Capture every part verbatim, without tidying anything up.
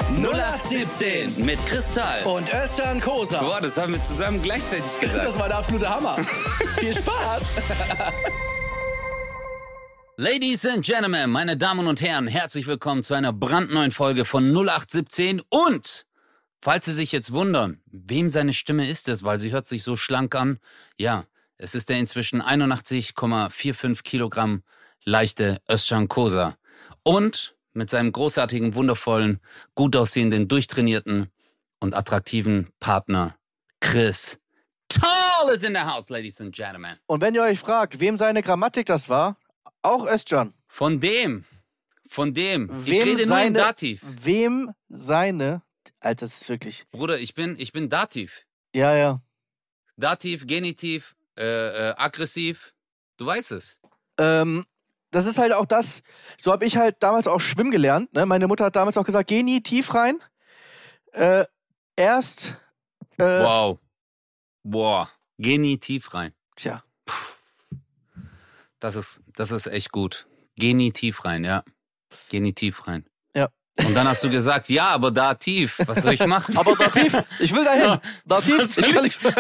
null acht siebzehn mit Kristall und Özcan Kosa. Boah, das haben wir zusammen gleichzeitig gesagt. Das war der absolute Hammer. Viel Spaß. Ladies and Gentlemen, meine Damen und Herren, herzlich willkommen zu einer brandneuen Folge von null acht siebzehn. Und, falls Sie sich jetzt wundern, wem seine Stimme ist es, weil sie hört sich so schlank an, ja, es ist der inzwischen einundachtzig Komma fünfundvierzig Kilogramm leichte Özcan Kosa. Und mit seinem großartigen, wundervollen, gut aussehenden, durchtrainierten und attraktiven Partner Chris Tall is in the house, ladies and gentlemen. Und wenn ihr euch fragt, wem seine Grammatik das war, auch Özcan. Von dem, von dem, Wem ich rede seine, nur im Dativ. Wem seine, Alter, das ist wirklich... Bruder, ich bin, ich bin Dativ. Ja, ja. Dativ, Genitiv, äh, äh, aggressiv, du weißt es. Ähm, das ist halt auch das, so habe ich halt damals auch schwimmen gelernt. Ne? Meine Mutter hat damals auch gesagt, geh nie tief rein. Äh, erst... Äh, Wow. Boah, geh nie tief rein. Tja. Das ist, das ist echt gut. Geh nie tief rein, ja. Geh nie tief rein. Ja. Und dann hast du gesagt, ja, aber da tief, was soll ich machen? Aber da tief, ich will dahin. Ja, da tief, ich kann nicht.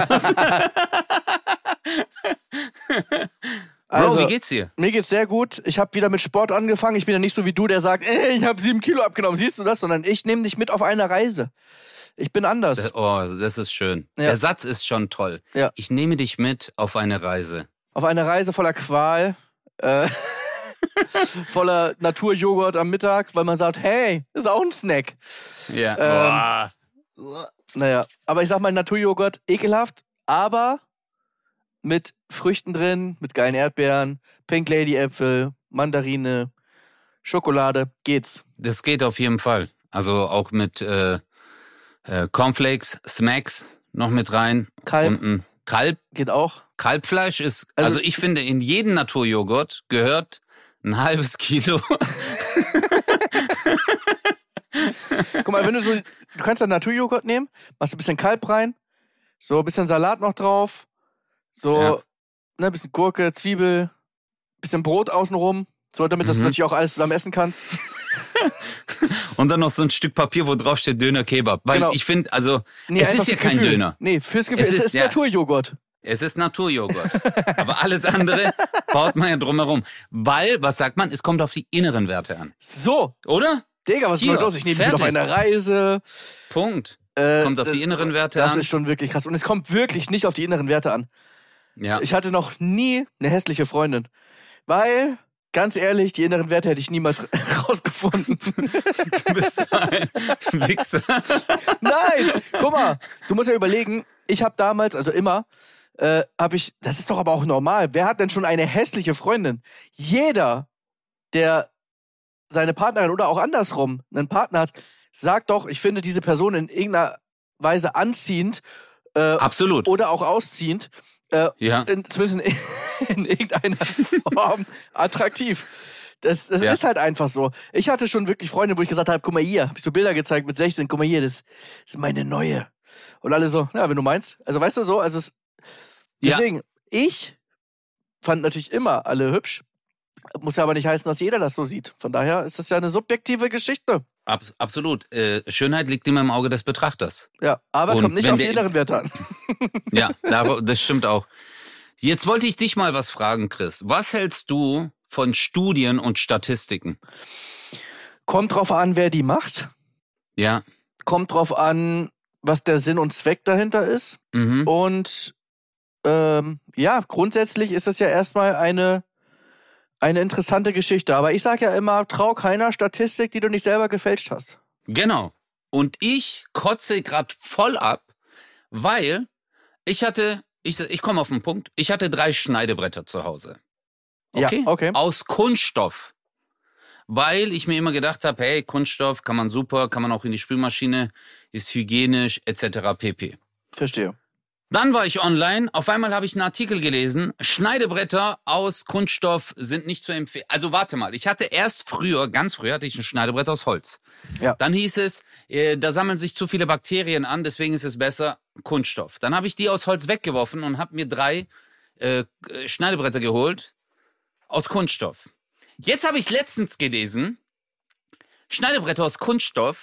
Also, Bro, wie geht's dir? Mir geht's sehr gut. Ich habe wieder mit Sport angefangen. Ich bin ja nicht so wie du, der sagt, ey, ich habe sieben Kilo abgenommen. Siehst du das? Sondern ich nehme dich mit auf eine Reise. Ich bin anders. Das, oh, das ist schön. Ja. Der Satz ist schon toll. Ja. Ich nehme dich mit auf eine Reise. Auf eine Reise voller Qual. Äh, voller Naturjoghurt am Mittag, weil man sagt, hey, ist auch ein Snack. Ja. Ähm, naja, aber ich sag mal, Naturjoghurt, ekelhaft, aber mit Früchten drin, mit geilen Erdbeeren, Pink Lady Äpfel, Mandarine, Schokolade, geht's. Das geht auf jeden Fall. Also auch mit äh, äh, Cornflakes, Smacks noch mit rein. Kalb. Und ein Kalb. Geht auch. Kalbfleisch ist, Also- also, ich finde, in jeden Naturjoghurt gehört ein halbes Kilo. Guck mal, wenn du so, du kannst dann Naturjoghurt nehmen, machst ein bisschen Kalb rein, so ein bisschen Salat noch drauf, so, Ja. ne, ein bisschen Gurke, Zwiebel, bisschen Brot außenrum, so, damit das Mhm. natürlich auch alles zusammen essen kannst. Und dann noch so ein Stück Papier, wo drauf steht Döner Kebab. Weil Genau. ich finde, also, Nee, es einfach ist ja fürs kein Gefühl. Döner. Nee, fürs Gefühl, Es es ist- ist, ja. Naturjoghurt. Es ist Naturjoghurt. Aber alles andere baut man ja drumherum. Weil, was sagt man, es kommt auf die inneren Werte an. So, Oder? Digga, was ist Hier, denn los? Ich nehme dich mit auf fertig. eine Reise. Punkt. Äh, Es kommt auf das- die inneren Werte Das an. ist schon wirklich krass. Und es kommt wirklich nicht auf die inneren Werte an. Ja. Ich hatte noch nie eine hässliche Freundin. Weil, ganz ehrlich, die inneren Werte hätte ich niemals rausgefunden. Du bist ein Wichser. Nein, guck mal, du musst ja überlegen, ich habe damals, also immer, äh, habe ich, das ist doch aber auch normal, wer hat denn schon eine hässliche Freundin? Jeder, der seine Partnerin oder auch andersrum einen Partner hat, sagt doch, ich finde diese Person in irgendeiner Weise anziehend äh, Absolut. oder auch ausziehend, äh, Ja. in, zumindest in, in irgendeiner Form attraktiv. Das, das Ja. ist halt einfach so. Ich hatte schon wirklich Freunde, wo ich gesagt habe, guck mal hier, hab ich so Bilder gezeigt mit sechzehn, guck mal hier, das, das ist meine neue. Und alle so, ja, wenn du meinst. Also weißt du so, also es, Ja. deswegen, ich fand natürlich immer alle hübsch. Muss ja aber nicht heißen, dass jeder das so sieht. Von daher ist das ja eine subjektive Geschichte. Abs absolut. Äh, Schönheit liegt immer im Auge des Betrachters. Ja, aber es Und kommt nicht wenn auf die der- inneren Werte an. Ja, dar- das stimmt auch. Jetzt wollte ich dich mal was fragen, Chris. Was hältst du von Studien und Statistiken? Kommt drauf an, wer die macht. Ja. Kommt drauf an, was der Sinn und Zweck dahinter ist. Mhm. Und ähm, ja, grundsätzlich ist das ja erstmal eine, eine interessante Geschichte. Aber ich sage ja immer, trau keiner Statistik, die du nicht selber gefälscht hast. Genau. Und ich kotze gerade voll ab, weil ich hatte, ich, ich komme auf den Punkt, ich hatte drei Schneidebretter zu Hause. Okay? Ja, okay. Aus Kunststoff. Weil ich mir immer gedacht habe, hey, Kunststoff kann man super, kann man auch in die Spülmaschine, ist hygienisch, et cetera pp. Verstehe. Dann war ich online, auf einmal habe ich einen Artikel gelesen, Schneidebretter aus Kunststoff sind nicht zu empfehlen. Also warte mal, ich hatte erst früher, ganz früher hatte ich ein Schneidebretter aus Holz. Ja. Dann hieß es, äh, da sammeln sich zu viele Bakterien an, deswegen ist es besser Kunststoff. Dann habe ich die aus Holz weggeworfen und habe mir drei äh, Schneidebretter geholt aus Kunststoff. Jetzt habe ich letztens gelesen, Schneidebretter aus Kunststoff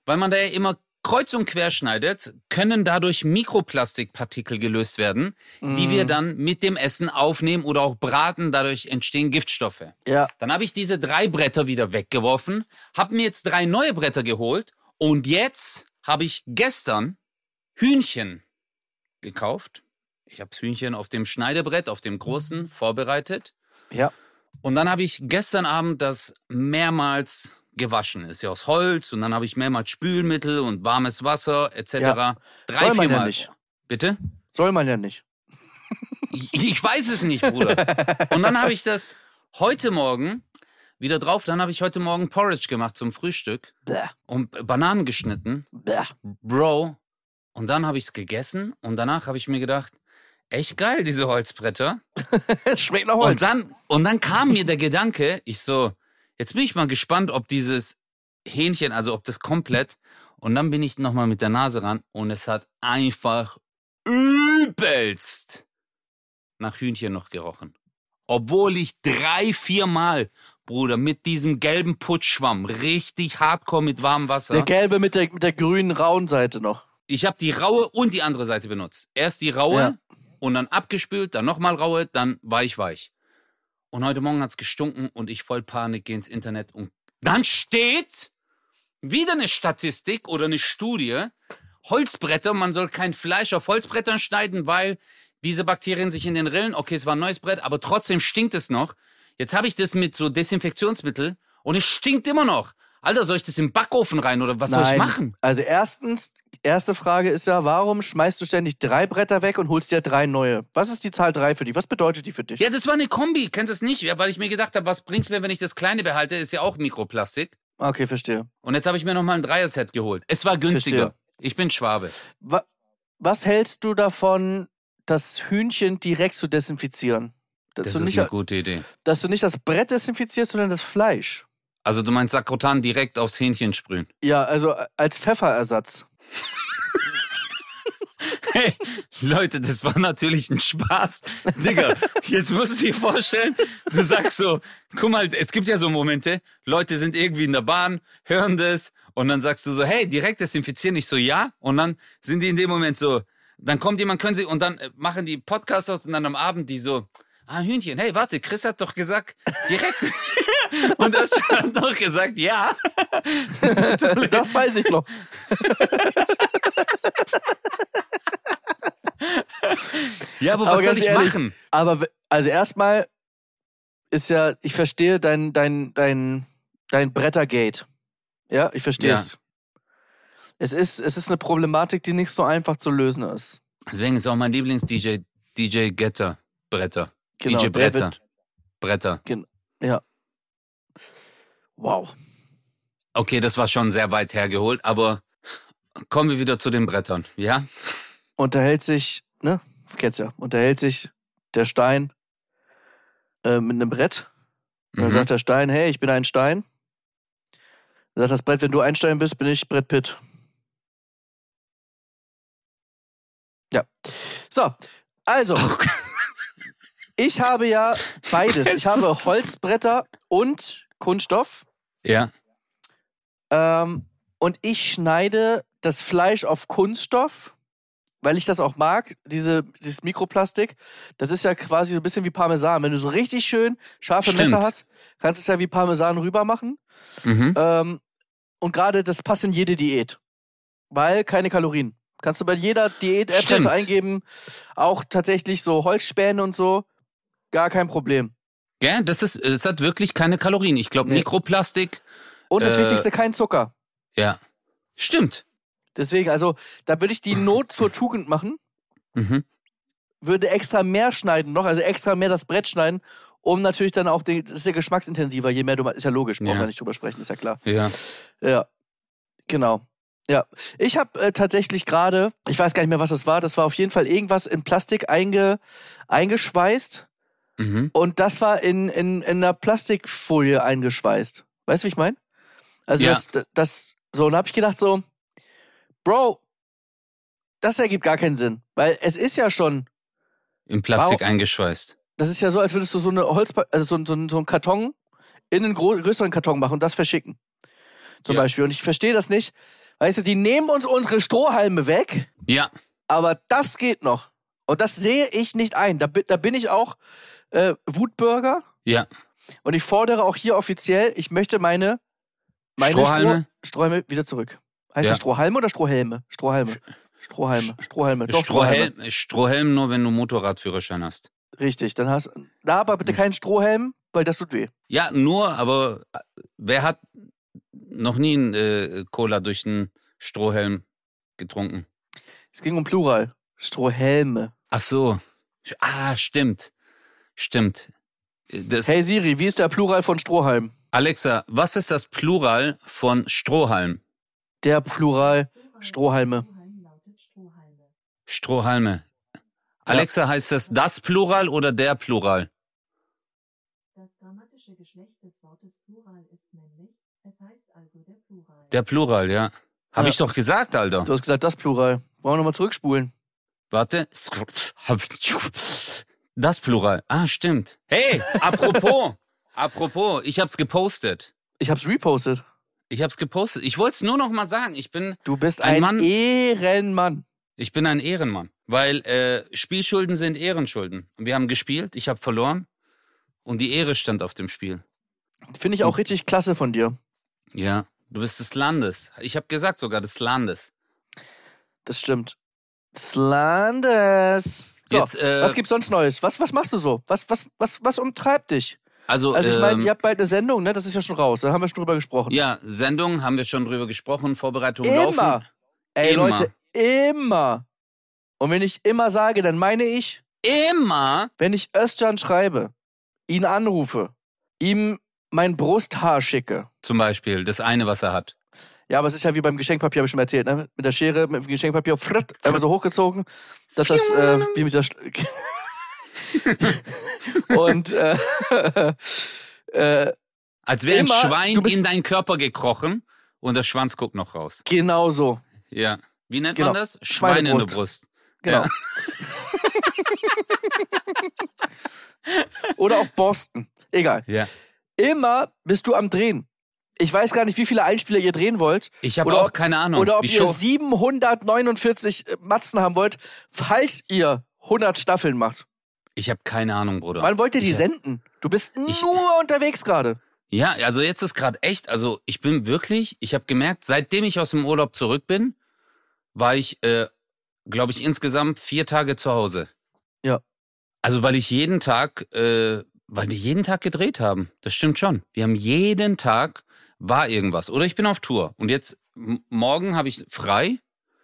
weil man da ja immer kreuz und quer schneidet, können dadurch Mikroplastikpartikel gelöst werden, mm. die wir dann mit dem Essen aufnehmen oder auch braten. Dadurch entstehen Giftstoffe. Ja. Dann habe ich diese drei Bretter wieder weggeworfen, habe mir jetzt drei neue Bretter geholt und jetzt habe ich gestern Hühnchen gekauft. Ich habe das Hühnchen auf dem Schneidebrett, auf dem großen, vorbereitet. Ja. Und dann habe ich gestern Abend das mehrmals gewaschen. Ist ja aus Holz und dann habe ich mehrmals Spülmittel und warmes Wasser et cetera. Ja. Drei, Soll man viermal. ja nicht. Bitte? Soll man ja nicht. Ich, ich weiß es nicht, Bruder. Und dann habe ich das heute Morgen wieder drauf. Dann habe ich heute Morgen Porridge gemacht zum Frühstück. Bäh. Und Bananen geschnitten. Bäh. Bro. Und dann habe ich es gegessen und danach habe ich mir gedacht, echt geil, diese Holzbretter. Schmeckt nach Holz. Und dann, und dann kam mir der Gedanke, ich so, jetzt bin ich mal gespannt, ob dieses Hähnchen, also ob das komplett, und dann bin ich nochmal mit der Nase ran und es hat einfach übelst nach Hühnchen noch gerochen. Obwohl ich drei, vier Mal, Bruder, mit diesem gelben Putzschwamm, richtig hardcore mit warmem Wasser. Der gelbe mit der, mit der grünen rauen Seite noch. Ich habe die raue und die andere Seite benutzt. Erst die raue Ja. und dann abgespült, dann nochmal raue, dann weich-weich. Und heute Morgen hat's gestunken und ich voll Panik gehe ins Internet und dann steht wieder eine Statistik oder eine Studie, Holzbretter, man soll kein Fleisch auf Holzbrettern schneiden, weil diese Bakterien sich in den Rillen, okay, es war ein neues Brett, aber trotzdem stinkt es noch. Jetzt habe ich das mit so Desinfektionsmittel und es stinkt immer noch. Alter, soll ich das im Backofen rein oder was Nein. soll ich machen? Also erstens, erste Frage ist ja, warum schmeißt du ständig drei Bretter weg und holst dir drei neue? Was ist die Zahl drei für dich? Was bedeutet die für dich? Ja, das war eine Kombi, kennst du das nicht? Ja, weil ich mir gedacht habe, was bringt's mir, wenn ich das Kleine behalte, ist ja auch Mikroplastik. Okay, verstehe. Und jetzt habe ich mir nochmal ein Dreier-Set geholt. Es war günstiger. Verstehe. Ich bin Schwabe. Wa- Was hältst du davon, das Hühnchen direkt zu desinfizieren? Dass, Das du ist nicht, eine gute Idee. dass du nicht das Brett desinfizierst, sondern das Fleisch. Also du meinst Sakrotan direkt aufs Hähnchen sprühen? Ja, also als Pfefferersatz. Hey, Leute, das war natürlich ein Spaß. Digga, jetzt musst du dir vorstellen, du sagst so, guck mal, es gibt ja so Momente, Leute sind irgendwie in der Bahn, hören das und dann sagst du so, hey, direkt desinfizieren, ich so, ja. Und dann sind die in dem Moment so, dann kommt jemand, können sie, und dann machen die Podcast aus und dann am Abend die so, ah, Hühnchen, hey, warte, Chris hat doch gesagt, direkt. Und das hat doch gesagt, ja. Das weiß ich noch. Ja, aber, Aber was soll ganz ich ehrlich, machen? Aber w- also erstmal ist ja, ich verstehe dein, dein, dein, dein Brettergate. Ja, ich verstehe Ja. es. Es ist, es ist eine Problematik, die nicht so einfach zu lösen ist. Deswegen ist auch mein Lieblings-D J D J Getter Bretter. Genau, D J der Bretter. wird- Bretter. Ja. Wow. Okay, das war schon sehr weit hergeholt, aber kommen wir wieder zu den Brettern, ja? Unterhält sich, ne? Kennst ja, unterhält sich der Stein äh, mit einem Brett. Und dann Mhm. sagt der Stein, hey, ich bin ein Stein. Dann sagt das Brett, wenn du ein Stein bist, bin ich Brett Pitt. Ja. So, also, ich habe ja beides. Ich habe Holzbretter und Kunststoff. Ja. Ähm, und ich schneide das Fleisch auf Kunststoff, weil ich das auch mag, diese, dieses Mikroplastik. Das ist ja quasi so ein bisschen wie Parmesan. Wenn du so richtig schön scharfe Stimmt. Messer hast, kannst du es ja wie Parmesan rüber machen. Mhm. Ähm, und gerade das passt in jede Diät. Weil keine Kalorien. Kannst du bei jeder Diät-App Stimmt. so eingeben, auch tatsächlich so Holzspäne und so, gar kein Problem. Gell? Das ist, es hat wirklich keine Kalorien. Ich glaube, Nee. Mikroplastik, Und das Äh, Wichtigste, kein Zucker. ja. Stimmt. Deswegen, also, da würde ich die Not zur Tugend machen, Mhm. würde extra mehr schneiden noch, also extra mehr das Brett schneiden, um natürlich dann auch, den, das ist ja geschmacksintensiver, je mehr du, ist ja logisch, brauchen Ja. wir nicht drüber sprechen, ist ja klar. Ja. Ja, genau. Ja, ich habe äh, tatsächlich gerade, ich weiß gar nicht mehr, was das war, das war auf jeden Fall irgendwas in Plastik einge, eingeschweißt Mhm. und das war in, in, in einer Plastikfolie eingeschweißt. Weißt du, wie ich meine? Also Ja. das, das, so, und da habe ich gedacht so, Bro, das ergibt gar keinen Sinn, weil es ist ja schon, In Plastik Warum- eingeschweißt. das ist ja so, als würdest du so eine Holz, also so, so, so einen Karton in einen gro- größeren Karton machen und das verschicken. Zum Ja. Beispiel. Und ich verstehe das nicht, Weißt du, die nehmen uns unsere Strohhalme weg, Ja. aber das geht noch. Und das sehe ich nicht ein. Da, bi- da bin ich auch äh, Wutbürger. Ja. Und ich fordere auch hier offiziell, ich möchte meine, meine Strohhalme? Stroh, Strohhalme wieder zurück. Heißt Ja. das Strohhalme oder Strohhelme? Strohhalme. Strohhalme. Strohhalme. Doch, Strohhalme. Strohhelm, Strohhelm nur, wenn du Motorradführerschein hast. Richtig, dann hast da aber bitte keinen Strohhelm, weil das tut weh. Ja, nur, aber wer hat noch nie einen äh, Cola durch einen Strohhelm getrunken? Es ging um Plural. Strohhelme. Ach so. Ah, stimmt. Stimmt. Das, Hey Siri, wie ist der Plural von Strohhalm? Alexa, was ist das Plural von Strohhalm? Der Plural Strohhalme. Strohhalme. Alexa, heißt das das Plural oder der Plural? Das grammatische Geschlecht des Wortes Plural ist männlich, es heißt also der Plural. Der Plural, ja. Hab Ja. ich doch gesagt, Alter. Du hast gesagt, das Plural. Wollen wir nochmal zurückspulen? Warte. Das Plural. Ah, stimmt. Hey, apropos. apropos, ich hab's gepostet. Ich hab's repostet. Ich hab's gepostet. Ich wollte es nur noch mal sagen. Ich bin, Du bist Ein ein, Mann- Ehrenmann. ich bin ein Ehrenmann. Weil äh, Spielschulden sind Ehrenschulden. Und wir haben gespielt, ich habe verloren. Und die Ehre stand auf dem Spiel. Finde ich auch richtig klasse von dir. Ja, du bist des Landes. Ich habe gesagt sogar des Landes. Das stimmt. Des Landes. So, Jetzt, äh, was gibt's sonst Neues? Was, was machst du so? Was, was, was, was umtreibt dich? Also, Also ich meine, ähm, ihr habt bald eine Sendung, ne? Das ist ja schon raus. Da haben wir schon drüber gesprochen. ja, Sendung, haben wir schon drüber gesprochen, Vorbereitung Immer. laufen. Ey, Immer. Leute, immer. Und wenn ich immer sage, dann meine ich, Immer. wenn ich Özcan schreibe, ihn anrufe, ihm mein Brusthaar schicke. Zum Beispiel, das eine, was er hat. Ja, aber es ist ja wie beim Geschenkpapier, habe ich schon mal erzählt, ne? Mit der Schere, mit dem Geschenkpapier, fritt, einmal so hochgezogen, dass das, äh, wie mit der... Sch- Und, äh, äh, Als wäre ein Immer, Schwein du bist- in deinen Körper gekrochen und der Schwanz guckt noch raus. genau so. Ja. Wie nennt Genau. man das? Schwein in der Brust. Genau. Ja. Oder auch Boston. Egal. Ja. Immer bist du am Drehen. Ich weiß gar nicht, wie viele Einspieler ihr drehen wollt. Ich habe Oder auch ob- keine Ahnung. Oder ob Die ihr Show. siebenhundertneunundvierzig Matzen haben wollt, falls ihr hundert Staffeln macht. Ich habe keine Ahnung, Bruder. Wann wollt ihr die Ich- senden? Du bist Ich- nur unterwegs gerade. Ja, also jetzt ist gerade echt, also ich bin wirklich, ich habe gemerkt, seitdem ich aus dem Urlaub zurück bin, war ich, äh, glaube ich, insgesamt vier Tage zu Hause. Ja. Also weil ich jeden Tag, äh, weil wir jeden Tag gedreht haben. Das stimmt schon. Wir haben jeden Tag war irgendwas. Oder ich bin auf Tour. Und jetzt, m- morgen habe ich frei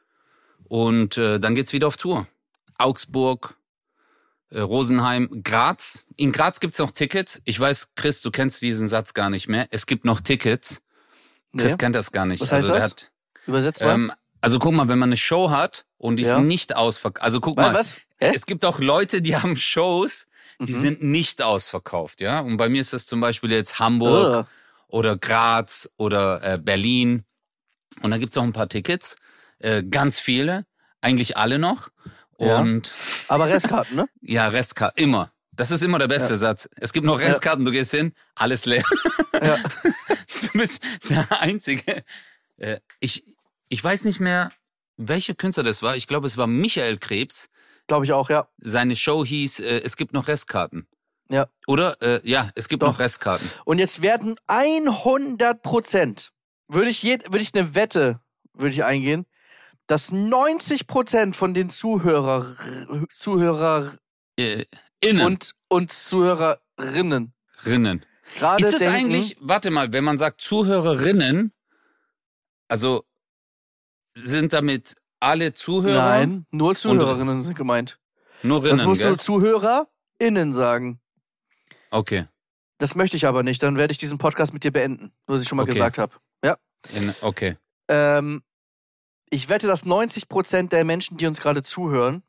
und äh, dann geht's wieder auf Tour. Augsburg, äh, Rosenheim, Graz. In Graz gibt's noch Tickets. Ich weiß, Chris, du kennst diesen Satz gar nicht mehr. Es gibt noch Tickets. Chris Nee. kennt das gar nicht. Was heißt also, der das? Hat, Übersetzt mal. ähm, also guck mal, wenn man eine Show hat und die Ja. ist nicht ausverkauft. Also guck Wa- mal, was? Hä? es gibt auch Leute, die haben Shows, die Mhm. sind nicht ausverkauft, ja. Und bei mir ist das zum Beispiel jetzt Hamburg Ugh. oder Graz oder äh, Berlin. Und da gibt's auch ein paar Tickets, äh, ganz viele, eigentlich alle noch. Ja. Und Aber Restkarten, ne? ja, Restkarten, immer. Das ist immer der beste Ja. Satz. Es gibt noch Restkarten, du gehst hin, alles leer. Ja. Du bist der Einzige. Äh, ich, ich weiß nicht mehr, welcher Künstler das war. Ich glaube, es war Michael Krebs. Glaube ich auch, ja. Seine Show hieß, äh, es gibt noch Restkarten. Ja. Oder? Äh, ja, es gibt Doch. noch Restkarten. Und jetzt werden hundert Prozent, würde ich, jed, würde ich eine Wette würde ich eingehen, dass neunzig Prozent von den Zuhörer, Zuhörer Äh, innen. und, und Zuhörerinnen Rinnen. gerade Ist es denken, eigentlich, warte mal, wenn man sagt Zuhörerinnen, also sind damit alle Zuhörer? nein, nur Zuhörerinnen sind gemeint. Nur Sonst Rinnen, musst gell? du ZuhörerInnen sagen. Okay. Das möchte ich aber nicht. Dann werde ich diesen Podcast mit dir beenden. Nur, dass ich schon mal Okay. gesagt habe. Ja. In, okay. Ähm, ich wette, dass neunzig Prozent der Menschen, die uns gerade zuhören,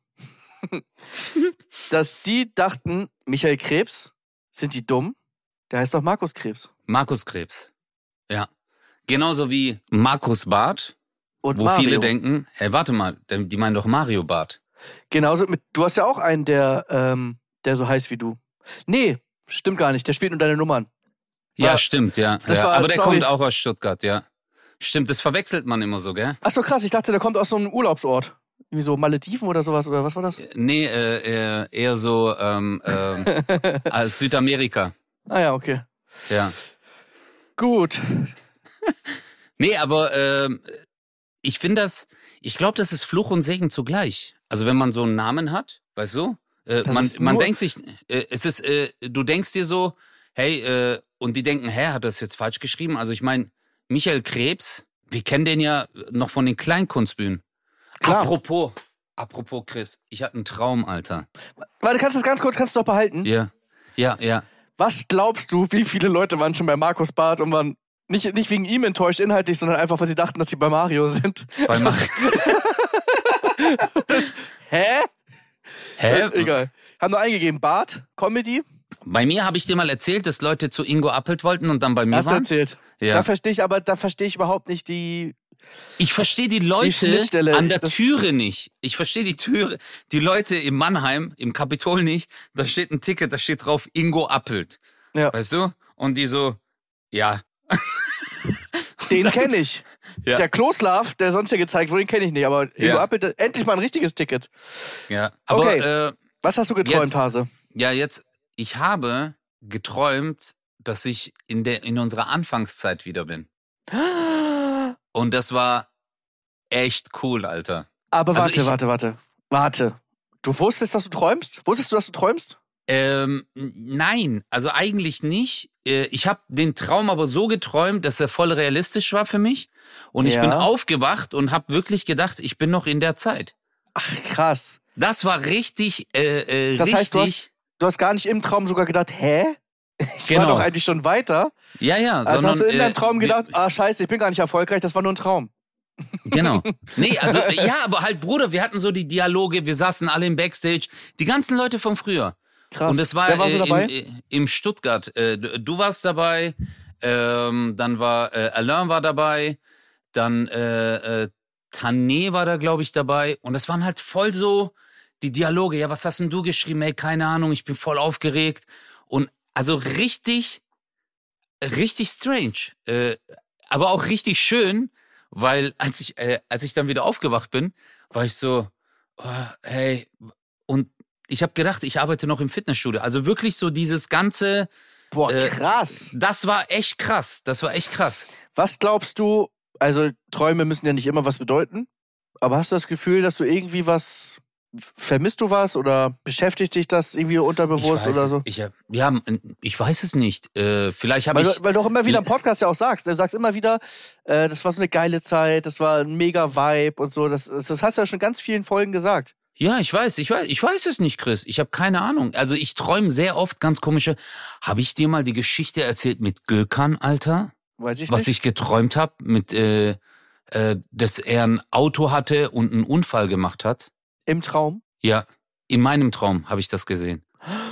dass die dachten, Michael Krebs, sind die dumm? Der heißt doch Markus Krebs. Markus Krebs. Ja. Genauso wie Markus Barth, Und wo Mario. viele denken, hey, warte mal, denn die meinen doch Mario Barth. Genauso mit, du hast ja auch einen, der, ähm, der so heißt wie du. Nee, stimmt gar nicht. Der spielt nur deine Nummern. Ja, War- stimmt, ja. das ja. war- Aber der sorry. kommt auch aus Stuttgart, ja. Stimmt, das verwechselt man immer so, gell? Ach so, krass. Ich dachte, der kommt aus so einem Urlaubsort. Wie so Malediven oder sowas, oder was war das? Nee, äh, äh, eher so ähm, ähm, als Südamerika. Ah ja, okay. Ja. Gut. Nee, aber ähm, ich finde das, ich glaube, das ist Fluch und Segen zugleich. Also wenn man so einen Namen hat, weißt du, äh, Das man, ist man nur- denkt sich, äh, es ist, äh, du denkst dir so, hey, äh, und die denken, hä, hat das jetzt falsch geschrieben? Also ich meine, Michael Krebs, wir kennen den ja noch von den Kleinkunstbühnen. Klar. Apropos, apropos Chris, ich hatte einen Traum, Alter. Warte, kannst du das ganz kurz, kannst du doch behalten? Ja, ja, ja. Was glaubst du, wie viele Leute waren schon bei Markus Barth und waren nicht, nicht wegen ihm enttäuscht inhaltlich, sondern einfach, weil sie dachten, dass sie bei Mario sind? Bei Mar Das, hä? Hä? Egal. Haben nur eingegeben, Barth, Comedy, Bei mir habe ich dir mal erzählt, dass Leute zu Ingo Appelt wollten und dann bei mir hast du waren. erzählt. Ja. Da verstehe ich aber, da verstehe ich überhaupt nicht die... Ich verstehe die Leute Schnittstelle, an der das- Türe nicht. Ich verstehe die Türe, die Leute im Mannheim, im Kapitol nicht. Da steht ein Ticket, da steht drauf Ingo Appelt. Ja. Weißt du? Und die so, ja. Den kenne ich. Ja. Der Kloslav, der sonst hier gezeigt wurde, den kenne ich nicht. Aber Ingo Ja. Appelt, endlich mal ein richtiges Ticket. Ja. Aber Okay. äh, Was hast du geträumt, Jetzt- Hase? ja, jetzt, ich habe geträumt, dass ich in der in unserer Anfangszeit wieder bin. Und das war echt cool, Alter. Aber Also warte, ich- warte, warte. Warte. Du wusstest, dass du träumst? Wusstest du, dass du träumst? Ähm, n- nein, also eigentlich nicht. Äh, Ich habe den Traum aber so geträumt, dass er voll realistisch war für mich. Und ich Ja. bin aufgewacht und habe wirklich gedacht, ich bin noch in der Zeit. Ach, krass. Das war richtig, äh, äh, Das richtig. heißt, du hast- Du hast gar nicht im Traum sogar gedacht, hä? Ich war Genau. doch eigentlich schon weiter. ja, ja. Also sondern, hast du in deinem äh, Traum wir- gedacht, ah scheiße, ich bin gar nicht erfolgreich, das war nur ein Traum. Genau. Nee, also äh, ja, aber halt, Bruder, wir hatten so die Dialoge, wir saßen alle im Backstage, die ganzen Leute von früher. Krass. Und es war, Wer war so äh, dabei? Im, äh, im Stuttgart. Äh, du, du warst dabei, ähm, dann war äh, Alain war dabei, dann äh, äh, Tané war da, glaube ich, dabei. Und es waren halt voll so die Dialoge. Ja, was hast denn du geschrieben? Ey, keine Ahnung, ich bin voll aufgeregt. Und also richtig, richtig strange. Äh, aber auch richtig schön, weil als ich, äh, als ich dann wieder aufgewacht bin, war ich so, oh, hey, und ich habe gedacht, ich arbeite noch im Fitnessstudio. Also wirklich so dieses ganze, Boah, äh, krass. das war echt krass. Das war echt krass. Was glaubst du, also Träume müssen ja nicht immer was bedeuten, aber hast du das Gefühl, dass du irgendwie was, vermisst du was oder beschäftigt dich das irgendwie unterbewusst ich weiß, oder so? Ich, hab- ja, ich weiß es nicht. Äh, vielleicht habe Weil, ich. du, weil du auch immer wieder im Podcast ja auch sagst. Du sagst immer wieder, äh, das war so eine geile Zeit, das war ein mega Vibe und so. Das, das, das hast du ja schon in ganz vielen Folgen gesagt. Ja, ich weiß, ich weiß, ich weiß es nicht, Chris. Ich habe keine Ahnung. Also ich träume sehr oft ganz komische. Habe ich dir mal die Geschichte erzählt mit Gökhan, Alter? Weiß ich Was nicht. ich geträumt habe, mit, äh, äh, dass er ein Auto hatte und einen Unfall gemacht hat? Im Traum. Ja, in meinem Traum habe ich das gesehen.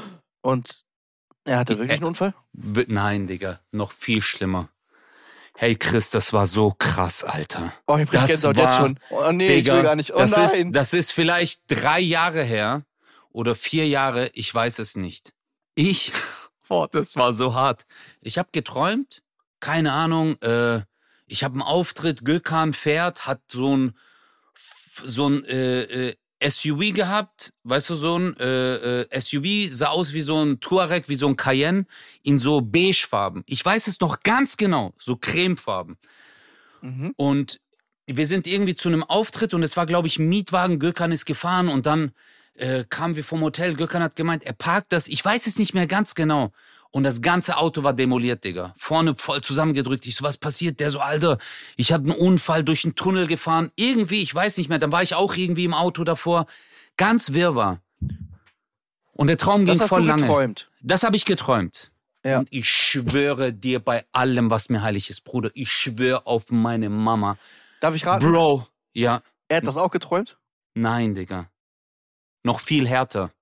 Und er hatte wirklich Äh, einen Unfall? W- Nein, Digga, noch viel schlimmer. Hey Chris, das war so krass, Alter. Oh, ich krieg das Gänsehaut war- jetzt schon. Oh nee, Digga, ich will gar nicht. Oh das nein. Ist, das ist vielleicht drei Jahre her oder vier Jahre, ich weiß es nicht. Ich, boah, das war so hart. Ich habe geträumt, keine Ahnung, äh, ich habe einen Auftritt, Gökhan fährt, hat so ein, so ein äh, äh, S U V gehabt, weißt du, so ein äh, äh, S U V, sah aus wie so ein Touareg, wie so ein Cayenne, in so beigefarben. Ich weiß es noch ganz genau, so cremefarben. Mhm. Und wir sind irgendwie zu einem Auftritt und es war, glaube ich, ein Mietwagen. Gökhan ist gefahren und dann äh, kamen wir vom Hotel. Gökhan hat gemeint, er parkt das. Ich weiß es nicht mehr ganz genau. Und das ganze Auto war demoliert, Digga. Vorne voll zusammengedrückt. Ich so, was passiert? Der so, Alter, ich hatte einen Unfall durch einen Tunnel gefahren. Irgendwie, ich weiß nicht mehr. Dann war ich auch irgendwie im Auto davor. Ganz wirrwarr. Und der Traum Das ging hast voll du lange. geträumt. Das habe ich geträumt. Ja. Und ich schwöre dir bei allem, was mir heilig ist, Bruder. Ich schwöre auf meine Mama. Darf ich raten? Bro, ja. Er hat das auch geträumt? Nein, Digga. Noch viel härter.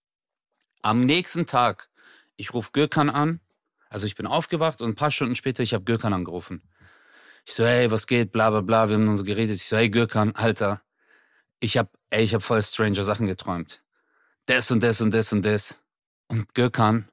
Am nächsten Tag, ich rufe Gökhan an. Also ich bin aufgewacht und ein paar Stunden später, ich habe Gökhan angerufen. Ich so, hey, was geht, bla bla bla. Wir haben dann so geredet. Ich so, hey Gökhan, Alter, ich hab, ey, ich hab voll stranger Sachen geträumt. Das und das und das und das. Und Gökhan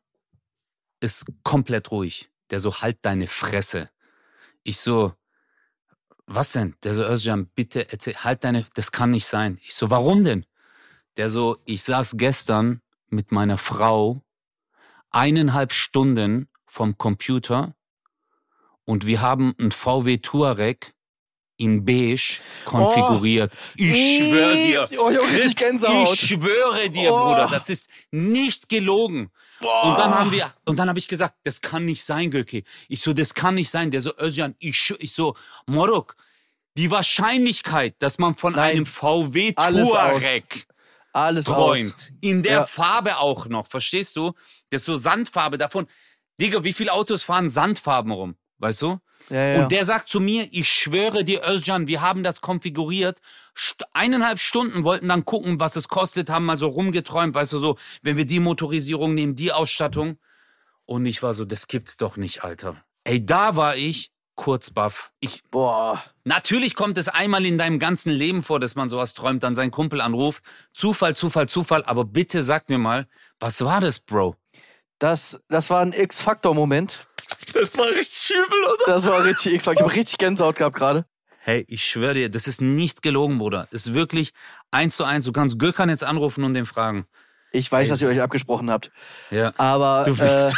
ist komplett ruhig. Der so, halt deine Fresse. Ich so, was denn? Der so, Özcan, bitte erzähl, halt deine, das kann nicht sein. Ich so, warum denn? Der so, ich saß gestern mit meiner Frau eineinhalb Stunden vom Computer und wir haben ein V W Touareg in beige konfiguriert. Oh. Ich schwöre dir, Oh, ich hab richtig Chris, Gänsehaut. ich schwöre dir, Oh. Bruder, das ist nicht gelogen. Boah. Und dann haben wir, und dann habe ich gesagt, das kann nicht sein, Göki. Ich so, das kann nicht sein. Der so, Özcan, ich, sch- ich so, Morok, die Wahrscheinlichkeit, dass man von Nein. einem V W Alles Touareg Alles träumt, aus. in der Ja. Farbe auch noch, verstehst du? Das ist so Sandfarbe davon. Digga, wie viele Autos fahren Sandfarben rum, weißt du? Ja, ja. Und der sagt zu mir, ich schwöre dir, Özcan, wir haben das konfiguriert. St- eineinhalb Stunden wollten dann gucken, was es kostet, haben mal so rumgeträumt, weißt du, so, wenn wir die Motorisierung nehmen, die Ausstattung. Und ich war so, das gibt's doch nicht, Alter. Ey, da war ich kurz baff. Ich, Boah. natürlich kommt es einmal in deinem ganzen Leben vor, dass man sowas träumt, dann seinen Kumpel anruft. Zufall, Zufall, Zufall. Aber bitte sag mir mal, was war das, Bro? Das, das war ein X-Faktor-Moment. Das war richtig übel, oder? Das war richtig X-Faktor. Ich habe richtig Gänsehaut gehabt gerade. Hey, ich schwöre dir, das ist nicht gelogen, Bruder. Das ist wirklich eins zu eins. Du kannst Gökhan jetzt anrufen und den fragen. Ich weiß, Ey, dass ihr euch abgesprochen habt. Ja. Aber, Du äh, willst.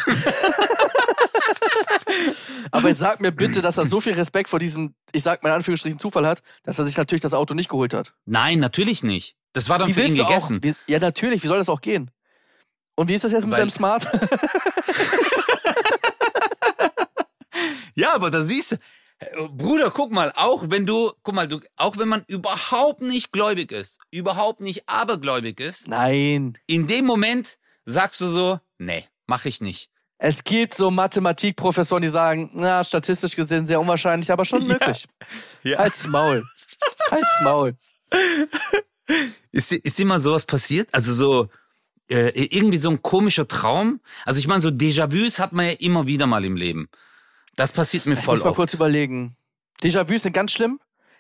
aber jetzt sag mir bitte, dass er so viel Respekt vor diesem, ich sag mal in Anführungsstrichen, Zufall hat, dass er sich natürlich das Auto nicht geholt hat. Nein, natürlich nicht. Das war dann für ihn willst du gegessen. Auch, wie, ja, natürlich. Wie soll das auch gehen? Und wie ist das jetzt mit Weil- seinem Smart? Ja, aber da siehst du, äh, Bruder, guck mal, auch wenn du, guck mal, du, auch wenn man überhaupt nicht gläubig ist, überhaupt nicht abergläubig ist, Nein. in dem Moment sagst du so, nee, mach ich nicht. Es gibt so Mathematikprofessoren, die sagen, na, statistisch gesehen sehr unwahrscheinlich, aber schon Ja. möglich. Ja. Halt's Maul. Halt's Maul. Ist, dir- ist dir mal sowas passiert? Also so, äh, irgendwie so ein komischer Traum? Also ich meine, so Déjà-vus hat man ja immer wieder mal im Leben. Das passiert mir Ich voll muss mal oft. kurz überlegen. Déjà-vus sind ganz schlimm.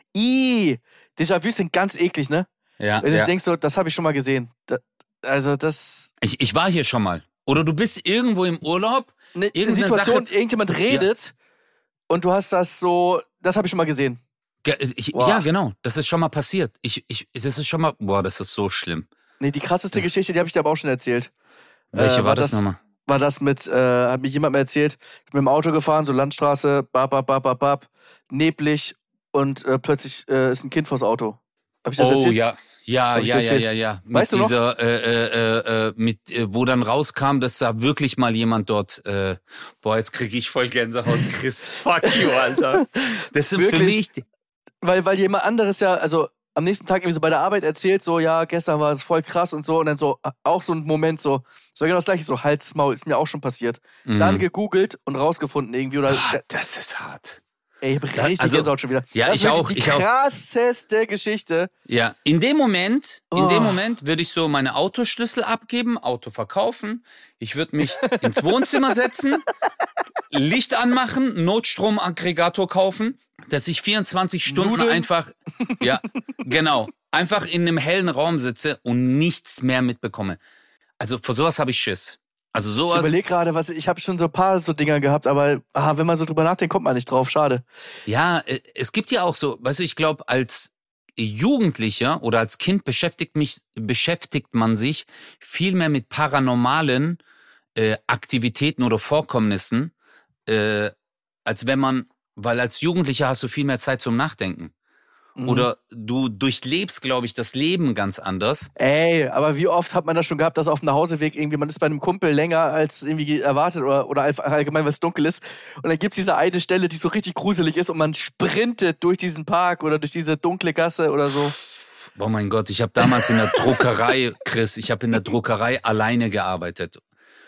Ih, Déjà-vus sind ganz eklig, ne? Ja, Wenn du ja. denkst, so, das habe ich schon mal gesehen. Da, also das... Ich, ich war hier schon mal. Oder du bist irgendwo im Urlaub. Eine Irgendeine Situation, Sache- irgendjemand redet und du hast das so... Das habe ich schon mal gesehen. Ge- Ich, Boah. ja, genau. Das ist schon mal passiert. Ich, ich, das ist schon mal. Boah, das ist so schlimm. Nee, die krasseste Geschichte, die habe ich dir aber auch schon erzählt. Welche Äh, war war das, das- nochmal? War das mit, äh, hat mir jemand mal erzählt, ich bin mit dem Auto gefahren, so Landstraße, bap, bap, bap, bap, bap, neblig und äh, plötzlich äh, ist ein Kind vors Auto. Hab ich das Oh erzählt? ja. Ja, Hab ich ja, dir ja, erzählt? ja, ja. Mit Weißt du noch? dieser, äh, äh, äh, mit, äh, wo dann rauskam, dass da wirklich mal jemand dort, äh, boah, jetzt kriege ich voll Gänsehaut. Chris, fuck you, Alter. Das sind für Wirklich? mich, Weil, weil jemand anderes ja, also am nächsten Tag irgendwie so bei der Arbeit erzählt, so, ja, gestern war es voll krass und so, und dann so, auch so ein Moment so, so genau das gleiche, so, Hals, Maul, ist mir auch schon passiert. Dann Mhm. gegoogelt und rausgefunden irgendwie, oder, Boah, das ist hart. ey, ich hab Da- richtig also- Gänsehaut schon wieder. Ja, das ich ist wirklich auch, die ich auch. krasseste Geschichte. Ja, in dem Moment, in dem Oh. Moment würde ich so meine Autoschlüssel abgeben, Auto verkaufen. Ich würde mich ins Wohnzimmer setzen, Licht anmachen, Notstromaggregator kaufen, dass ich vierundzwanzig Stunden Nudeln. einfach, ja, genau, einfach in einem hellen Raum sitze und nichts mehr mitbekomme. Also vor sowas habe ich Schiss. Also Ich sowas, überlege gerade, was ich habe schon so ein paar so Dinger gehabt, aber ah, wenn man so drüber nachdenkt, kommt man nicht drauf. Schade. ja, äh, es gibt ja auch so, weißt du, ich glaube, als Jugendlicher oder als Kind beschäftigt mich, beschäftigt man sich viel mehr mit paranormalen äh, Aktivitäten oder Vorkommnissen, äh, als wenn man, weil als Jugendlicher hast du viel mehr Zeit zum Nachdenken. Mhm. Oder du durchlebst, glaube ich, das Leben ganz anders. Ey, aber wie oft hat man das schon gehabt, dass auf dem Nachhauseweg irgendwie, man ist bei einem Kumpel länger als irgendwie erwartet oder, oder einfach allgemein, weil es dunkel ist. Und dann gibt's diese eine Stelle, die so richtig gruselig ist und man sprintet durch diesen Park oder durch diese dunkle Gasse oder so. Oh mein Gott, ich habe damals in der Druckerei, Chris, ich habe in der Druckerei alleine gearbeitet.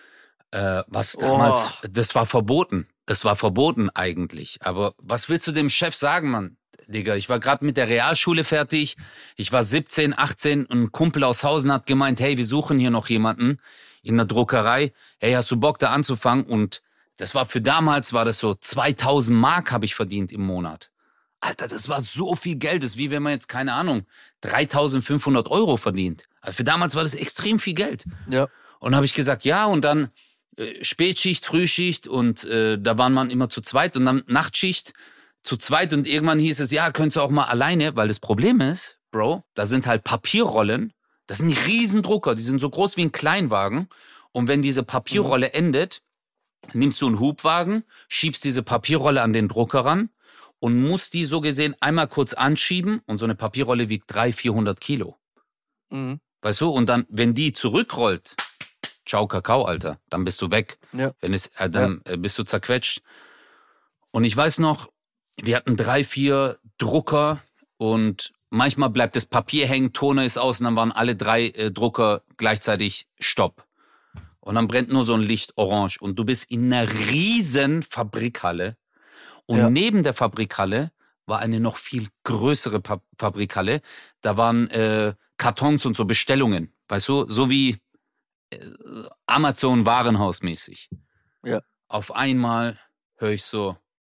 Äh, was damals, Oh. das war verboten. Es war verboten eigentlich. Aber was willst du dem Chef sagen, Mann? Digga, ich war gerade mit der Realschule fertig. Ich war siebzehn, achtzehn und ein Kumpel aus Hausen hat gemeint, hey, wir suchen hier noch jemanden in der Druckerei. Hey, hast du Bock da anzufangen? Und das war für damals, war das so zweitausend Mark habe ich verdient im Monat. Alter, das war so viel Geld. Das ist wie wenn man jetzt, keine Ahnung, dreitausendfünfhundert Euro verdient. Also für damals war das extrem viel Geld. Ja. Und habe ich gesagt, ja, und dann äh, Spätschicht, Frühschicht und äh, da waren man immer zu zweit und dann Nachtschicht zu zweit und irgendwann hieß es, ja, könntest du auch mal alleine, weil das Problem ist, Bro, da sind halt Papierrollen, das sind Riesendrucker, die sind so groß wie ein Kleinwagen und wenn diese Papierrolle mhm. endet, nimmst du einen Hubwagen, schiebst diese Papierrolle an den Drucker ran und musst die so gesehen einmal kurz anschieben und so eine Papierrolle wiegt dreihundert, vierhundert Kilo. Mhm. Weißt du, und dann, wenn die zurückrollt, ciao Kakao, Alter, dann bist du weg. Ja. Wenn es, äh, dann ja. äh, bist du zerquetscht. Und ich weiß noch, wir hatten drei, vier Drucker und manchmal bleibt das Papier hängen, Toner ist aus und dann waren alle drei äh, Drucker gleichzeitig Stopp. Und dann brennt nur so ein Licht orange und du bist in einer riesen Fabrikhalle und ja. neben der Fabrikhalle war eine noch viel größere pa- Fabrikhalle. Da waren äh, Kartons und so Bestellungen, weißt du, so wie äh, Amazon Warenhausmäßig. Ja. Auf einmal höre ich so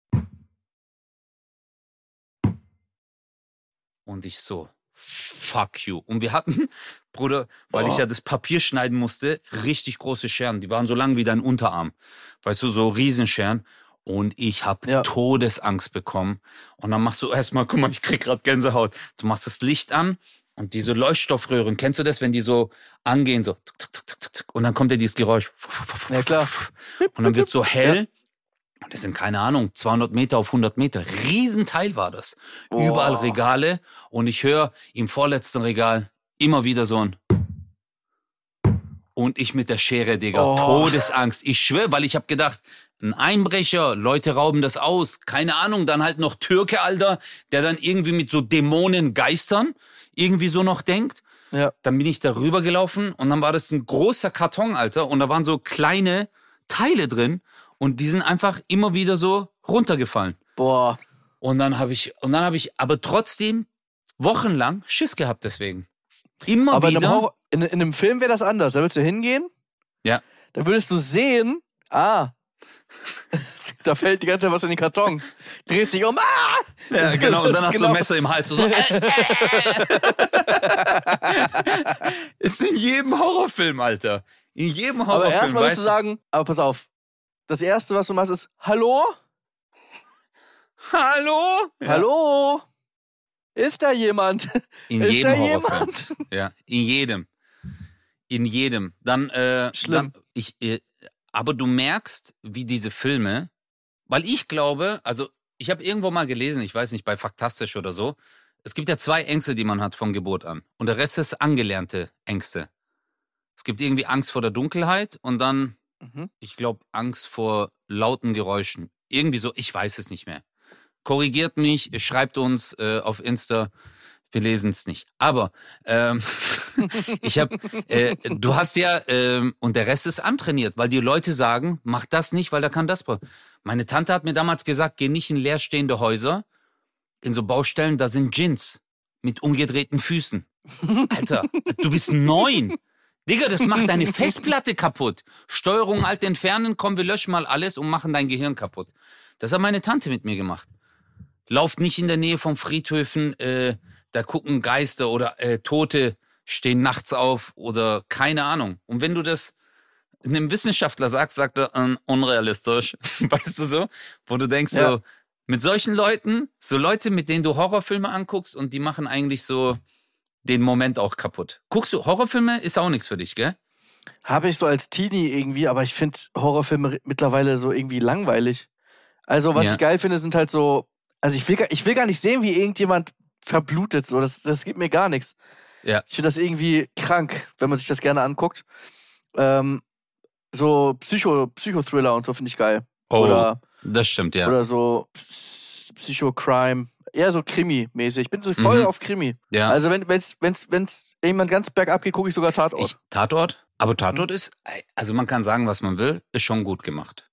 und ich so, fuck you. Und wir hatten, Bruder, weil oh. ich ja das Papier schneiden musste, richtig große Scheren. Die waren so lang wie dein Unterarm. Weißt du, so Riesenscheren. Und ich habe ja. Todesangst bekommen. Und dann machst du erstmal, guck mal, ich krieg gerade Gänsehaut. Du machst das Licht an und diese Leuchtstoffröhren, kennst du das, wenn die so angehen, so tuk, tuk, tuk, tuk, und dann kommt ja dieses Geräusch. Ja, klar. Und dann wird so hell. Ja. Und das sind, keine Ahnung, zweihundert Meter auf hundert Meter. Riesenteil war das. Oh. Überall Regale. Und ich höre im vorletzten Regal immer wieder so ein und ich mit der Schere, Digga. Oh. Todesangst. Ich schwöre, weil ich habe gedacht, ein Einbrecher, Leute rauben das aus. Keine Ahnung, dann halt noch Türke, Alter, der dann irgendwie mit so Dämonen, Geistern irgendwie so noch denkt. Ja. Dann bin ich da rübergelaufen und dann war das ein großer Karton, Alter. Und da waren so kleine Teile drin. Und die sind einfach immer wieder so runtergefallen. Boah. Und dann habe ich, und dann habe ich aber trotzdem wochenlang Schiss gehabt deswegen. Immer aber wieder. Aber in, in einem Film wäre das anders. Da würdest du hingehen. Ja. Da würdest du sehen, ah, da fällt die ganze Zeit was in den Karton. Drehst dich um, ah! Ja, genau. Und dann hast genau. du ein Messer im Hals. So, äh, äh. Ist in jedem Horrorfilm, Alter. In jedem Horrorfilm. Aber erstmal musst du sagen, aber pass auf. Das Erste, was du machst, ist Hallo? Hallo? Ja. Hallo? Ist da jemand? In ist jedem da Horrorfilm. Jemand? Ja, in jedem. In jedem. Dann, äh, Schlimm. Dann, ich, äh, aber du merkst, wie diese Filme, weil ich glaube, also ich habe irgendwo mal gelesen, ich weiß nicht, bei Faktastisch oder so, es gibt ja zwei Ängste, die man hat von Geburt an. Und der Rest ist angelernte Ängste. Es gibt irgendwie Angst vor der Dunkelheit und dann Mhm. ich glaube, Angst vor lauten Geräuschen. Irgendwie so, ich weiß es nicht mehr. Korrigiert mich, schreibt uns äh, auf Insta, wir lesen es nicht. Aber ähm, ich habe, äh, du hast ja, äh, und der Rest ist antrainiert, weil die Leute sagen, mach das nicht, weil da kann das. Meine Tante hat mir damals gesagt, geh nicht in leerstehende Häuser, in so Baustellen, da sind Djinns mit umgedrehten Füßen. Alter, du bist neun. Digga, das macht deine Festplatte kaputt. Steuerung alt entfernen, komm, wir löschen mal alles und machen dein Gehirn kaputt. Das hat meine Tante mit mir gemacht. Lauft nicht in der Nähe von Friedhöfen, äh, da gucken Geister oder äh, Tote stehen nachts auf oder keine Ahnung. Und wenn du das einem Wissenschaftler sagst, sagt er, äh, unrealistisch. Weißt du so? Wo du denkst ja. so, mit solchen Leuten, so Leute, mit denen du Horrorfilme anguckst und die machen eigentlich so den Moment auch kaputt. Guckst du Horrorfilme? Ist auch nichts für dich, gell? Habe ich so als Teenie irgendwie, aber ich finde Horrorfilme mittlerweile so irgendwie langweilig. Also was ja. ich geil finde, sind halt so, also ich will, ich will gar nicht sehen, wie irgendjemand verblutet. So, das, das gibt mir gar nichts. Ja. Ich finde das irgendwie krank, wenn man sich das gerne anguckt. Ähm, so Psycho, Psychothriller und so finde ich geil. Oh, oder, das stimmt, ja. Oder so Psycho-Crime. Eher so Krimi-mäßig. Ich bin so voll mhm. auf Krimi. Ja. Also wenn wenn's, wenn's, wenn's jemand ganz bergab geht, gucke ich sogar Tatort. Ich, Tatort? Aber Tatort mhm. ist, also man kann sagen, was man will, ist schon gut gemacht.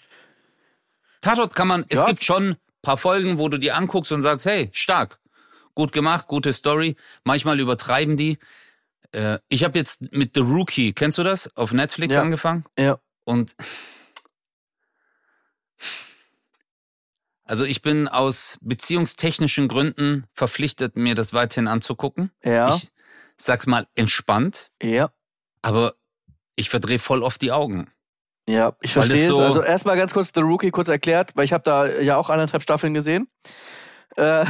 Tatort kann man, es ja. gibt schon ein paar Folgen, wo du die anguckst und sagst, hey, stark, gut gemacht, gute Story. Manchmal übertreiben die. Äh, ich habe jetzt mit The Rookie, kennst du das, auf Netflix ja. angefangen? Ja. Und also ich bin aus beziehungstechnischen Gründen verpflichtet, mir das weiterhin anzugucken. Ja. Ich sag's mal entspannt. Ja. Aber ich verdrehe voll oft die Augen. Ja, ich Weil das verstehe es. so- Also erstmal ganz kurz The Rookie kurz erklärt, weil ich habe da ja auch anderthalb Staffeln gesehen. Äh,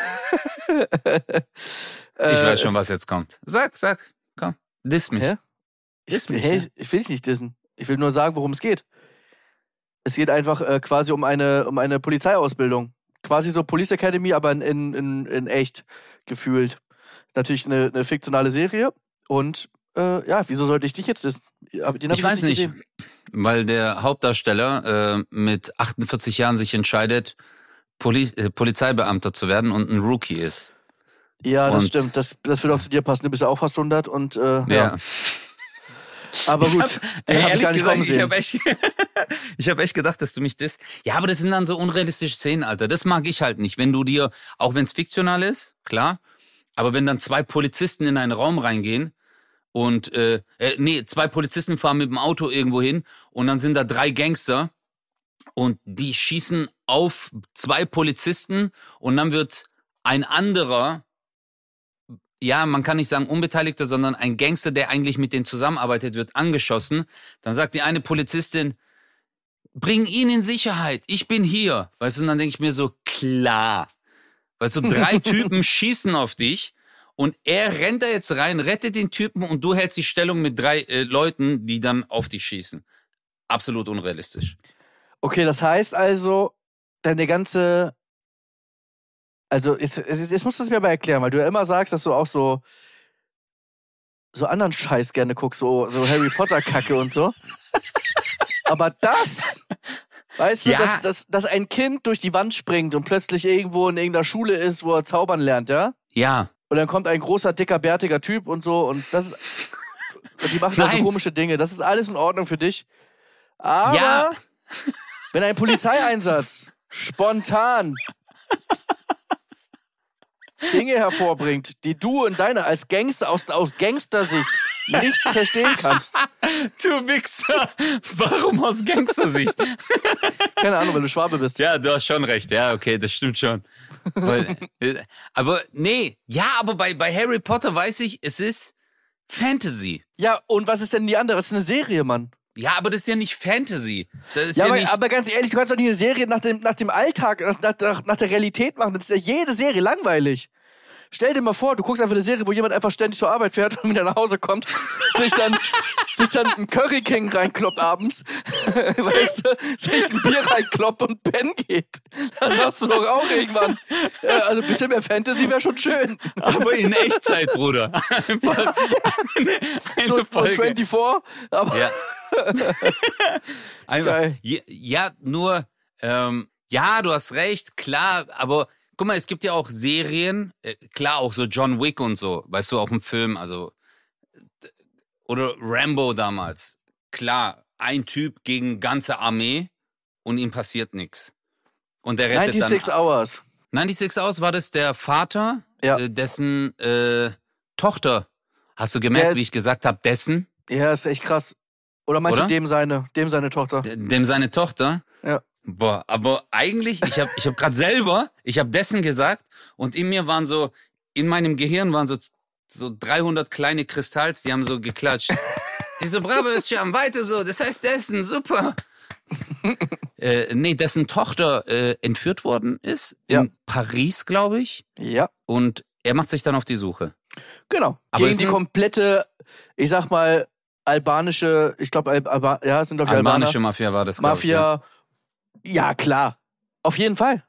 Ich weiß schon, was jetzt kommt. Sag, sag, komm. Diss mich. Hä? Diss Ich, mich. hey, ja. ich will dich nicht dissen. Ich will nur sagen, worum es geht. Es geht einfach äh, quasi um eine, um eine Polizeiausbildung. Quasi so Police Academy, aber in, in, in, in echt gefühlt. Natürlich eine, eine fiktionale Serie. Und äh, ja, wieso sollte ich dich jetzt dissen? Aber den hab Ich weiß nicht, gesehen. weil der Hauptdarsteller äh, mit achtundvierzig Jahren sich entscheidet, Poli äh, Polizeibeamter zu werden und ein Rookie ist. Ja, das Und- stimmt. Das, das wird auch zu dir passen. Du bist ja auch fast hundert und äh, ja. Ja. Aber Ich gut, hab, den hab ey, ich ehrlich gar nicht gesagt, kommen ich sehen. habe echt, ich hab echt gedacht, dass du mich das. Ja, aber das sind dann so unrealistische Szenen, Alter. Das mag ich halt nicht. Wenn du dir, auch wenn es fiktional ist, klar, aber wenn dann zwei Polizisten in einen Raum reingehen und, äh, äh, nee, zwei Polizisten fahren mit dem Auto irgendwo hin und dann sind da drei Gangster und die schießen auf zwei Polizisten und dann wird ein anderer, ja, man kann nicht sagen Unbeteiligter, sondern ein Gangster, der eigentlich mit denen zusammenarbeitet, wird angeschossen. Dann sagt die eine Polizistin, bring ihn in Sicherheit, ich bin hier. Weißt du, und dann denke ich mir so, klar. Weißt du, drei Typen schießen auf dich und er rennt da jetzt rein, rettet den Typen und du hältst die Stellung mit drei äh, Leuten, die dann auf dich schießen. Absolut unrealistisch. Okay, das heißt also, deine ganze. Also, jetzt, jetzt musst du es mir aber erklären, weil du ja immer sagst, dass du auch so. so anderen Scheiß gerne guckst, so, so Harry Potter-Kacke und so. Aber das. Weißt du, Ja. dass, dass, dass ein Kind durch die Wand springt und plötzlich irgendwo in irgendeiner Schule ist, wo er zaubern lernt, ja? Ja, Und dann kommt ein großer, dicker, bärtiger Typ und so und das. Und die machen da so Nein. komische Dinge. Das ist alles in Ordnung für dich. Aber. Ja. Wenn ein Polizeieinsatz spontan Dinge hervorbringt, die du in deiner als Gangster aus, aus Gangstersicht nicht verstehen kannst. du Wichser. Warum aus Gangstersicht? Keine Ahnung, weil du Schwabe bist. Ja, du hast schon recht. Ja, okay, das stimmt schon. Weil, äh, aber nee, ja, aber bei, bei Harry Potter weiß ich, es ist Fantasy. Ja, und was ist denn die andere? Das ist eine Serie, Mann. Ja, aber das ist ja nicht Fantasy. Das ist Ja, ja, aber, nicht. aber ganz ehrlich, du kannst doch nicht eine Serie nach dem, nach dem Alltag, nach, nach, nach der Realität machen. Das ist ja jede Serie langweilig. Stell dir mal vor, du guckst einfach eine Serie, wo jemand einfach ständig zur Arbeit fährt und wieder nach Hause kommt, sich dann, sich dann einen Curry King reinkloppt abends, weißt du, sich ein Bier reinkloppt und pennen geht. Das sagst du doch auch irgendwann. Äh, Also ein bisschen mehr Fantasy wäre schon schön. aber in Echtzeit, Bruder. Einfach eine, eine So, so Folge. vierundzwanzig, aber Ja. Einfach, Geil. ja, ja, nur, ähm, ja, du hast recht, klar, aber guck mal, es gibt ja auch Serien, äh, klar, auch so John Wick und so, weißt du, auch im Film, also, d- oder Rambo damals, klar, ein Typ gegen ganze Armee und ihm passiert nichts. Und der rettet sechsundneunzig dann. Hours. neunundsechzig aus war das der Vater, Ja. äh, dessen äh, Tochter, hast du gemerkt, Der- wie ich gesagt habe, dessen? Ja, ist echt krass. Oder meinst Oder? du dem seine, dem seine Tochter? D- Dem seine Tochter? Ja. Boah, aber eigentlich, ich habe ich hab gerade selber, ich habe dessen gesagt und in mir waren so, in meinem Gehirn waren so, so dreihundert kleine Kristalls, die haben so geklatscht. Die so, bravo, ist schon weiter so, das heißt dessen, super. äh, nee, dessen Tochter äh, entführt worden ist, Ja. in Paris, glaube ich, Ja, und er macht sich dann auf die Suche. genau. Aber Gegen ist die ein- komplette, ich sag mal, albanische, ich glaube, Al Alba ja, es sind doch die Albaner. Albanische Mafia war das, glaub ich, ja. Mafia. Ja, klar. Auf jeden Fall.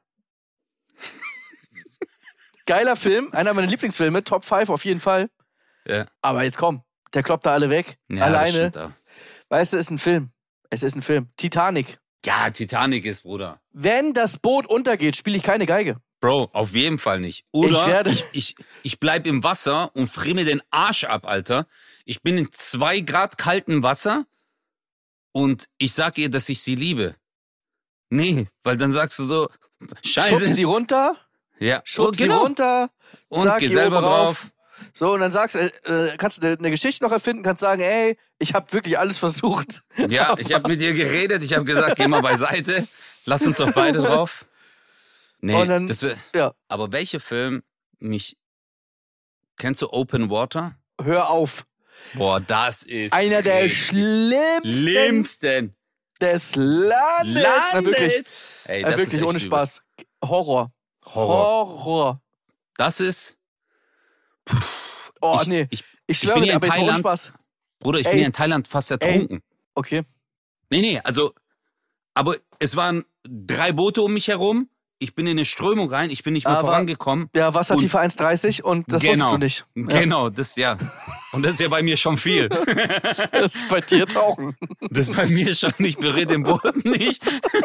Geiler Film, einer meiner Lieblingsfilme, Top fünf auf jeden Fall. Ja. Aber jetzt komm, der kloppt da alle weg. Ja, das Alleine. stimmt auch. Weißt du, es ist ein Film. Es ist ein Film. Titanic. Ja, Titanic ist, Bruder. Wenn das Boot untergeht, spiele ich keine Geige. Bro, auf jeden Fall nicht. Oder Ich werde- ich, ich, ich bleib im Wasser und friere mir den Arsch ab, Alter. Ich bin in zwei Grad kaltem Wasser und ich sag ihr, dass ich sie liebe. Nee, weil dann sagst du so, Schub scheiße. sie runter, Ja, schub oh, sie runter, Und sag geh ihr selber oben drauf. So, und dann sagst äh, äh, kannst du eine ne Geschichte noch erfinden, kannst sagen, ey, ich habe wirklich alles versucht. Ja, ich habe mit ihr geredet, ich habe gesagt, geh mal beiseite, lass uns doch beide drauf. Nee, Und dann- das wär, Ja, aber welcher Film mich, kennst du Open Water? hör auf. Boah, das ist Einer der richtig schlimmsten Schlimmsten. des Landes. Na, wirklich, Ey, äh, das wirklich ist ohne echt Spaß. Horror. Horror. Horror. Das ist. Oh, Ich- nee. ich- Ich bin schwöre ja dir, in aber jetzt mal ohne Thailand. Spaß. Bruder, ich Ey. bin ja in Thailand fast ertrunken. Okay. Nee, nee, also. Aber es waren drei Boote um mich herum. Ich bin in eine Strömung rein. Ich bin nicht mehr Aber- vorangekommen. Ja, Wassertiefe eins dreißig und das Genau. wusstest du nicht. Ja. Genau, das ja. Und das ist ja bei mir schon viel. Das ist bei dir tauchen. Das ist bei mir schon nicht, berührt den Boden nicht.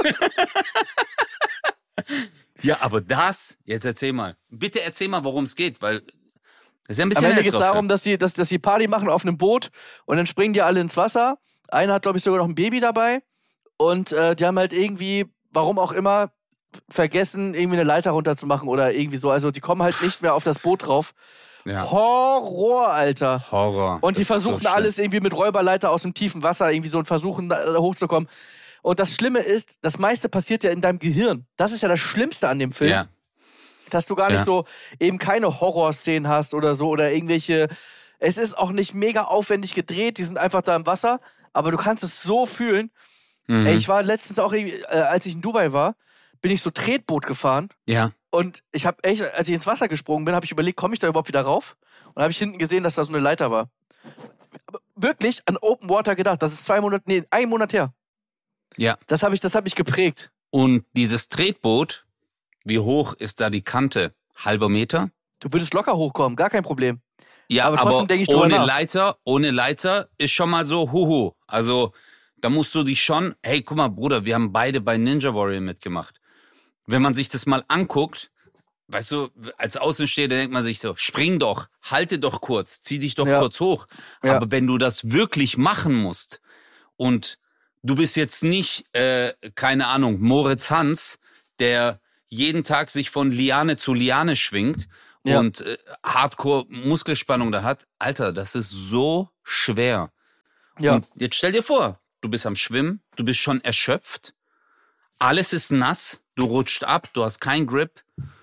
Ja, aber das, jetzt erzähl mal. Bitte erzähl mal, worum es geht, weil das ist ja ein Am bisschen Ende geht es älterer darum, Film. dass sie, dass, dass sie Party machen auf einem Boot und dann springen die alle ins Wasser. Einer hat, glaube ich, sogar noch ein Baby dabei. Und äh, die haben halt irgendwie, warum auch immer, vergessen, irgendwie eine Leiter runterzumachen oder irgendwie so. Also die kommen halt nicht mehr auf das Boot drauf. Ja. Horror, Alter. Horror. Und die Das ist so versuchen schlimm. alles irgendwie mit Räuberleiter aus dem tiefen Wasser irgendwie so und versuchen da, da hochzukommen. Und das Schlimme ist, das meiste passiert ja in deinem Gehirn. Das ist ja das Schlimmste an dem Film. Ja. Dass du gar nicht Ja. so eben keine Horrorszenen hast oder so oder irgendwelche. Es ist auch nicht mega aufwendig gedreht, die sind einfach da im Wasser, aber du kannst es so fühlen. Mhm. Ey, ich war letztens auch, irgendwie, äh, als ich in Dubai war, bin ich so Tretboot gefahren ja. und ich habe echt, als ich ins Wasser gesprungen bin, habe ich überlegt, komme ich da überhaupt wieder rauf? Und habe ich hinten gesehen, dass da so eine Leiter war. Aber wirklich an Open Water gedacht. Das ist zwei Monate, nee, ein Monat her. Ja. Das habe ich, das hat mich geprägt. Und dieses Tretboot, wie hoch ist da die Kante? Halber Meter? Du würdest locker hochkommen, gar kein Problem. Ja, Aber aber, trotzdem denke ich drüber ohne nach. Leiter, ohne Leiter ist schon mal so huhu. Also, da musst du dich schon, hey, guck mal, Bruder, wir haben beide bei Ninja Warrior mitgemacht. Wenn man sich das mal anguckt, weißt du, als Außenstehender denkt man sich so, spring doch, halte doch kurz, zieh dich doch Ja. kurz hoch. Ja. Aber wenn du das wirklich machen musst und du bist jetzt nicht, äh, keine Ahnung, Moritz Hans, der jeden Tag sich von Liane zu Liane schwingt Ja. und äh, Hardcore-Muskelspannung da hat, Alter, das ist so schwer. Ja. Und jetzt stell dir vor, du bist am Schwimmen, du bist schon erschöpft, alles ist nass, du rutscht ab, du hast keinen Grip.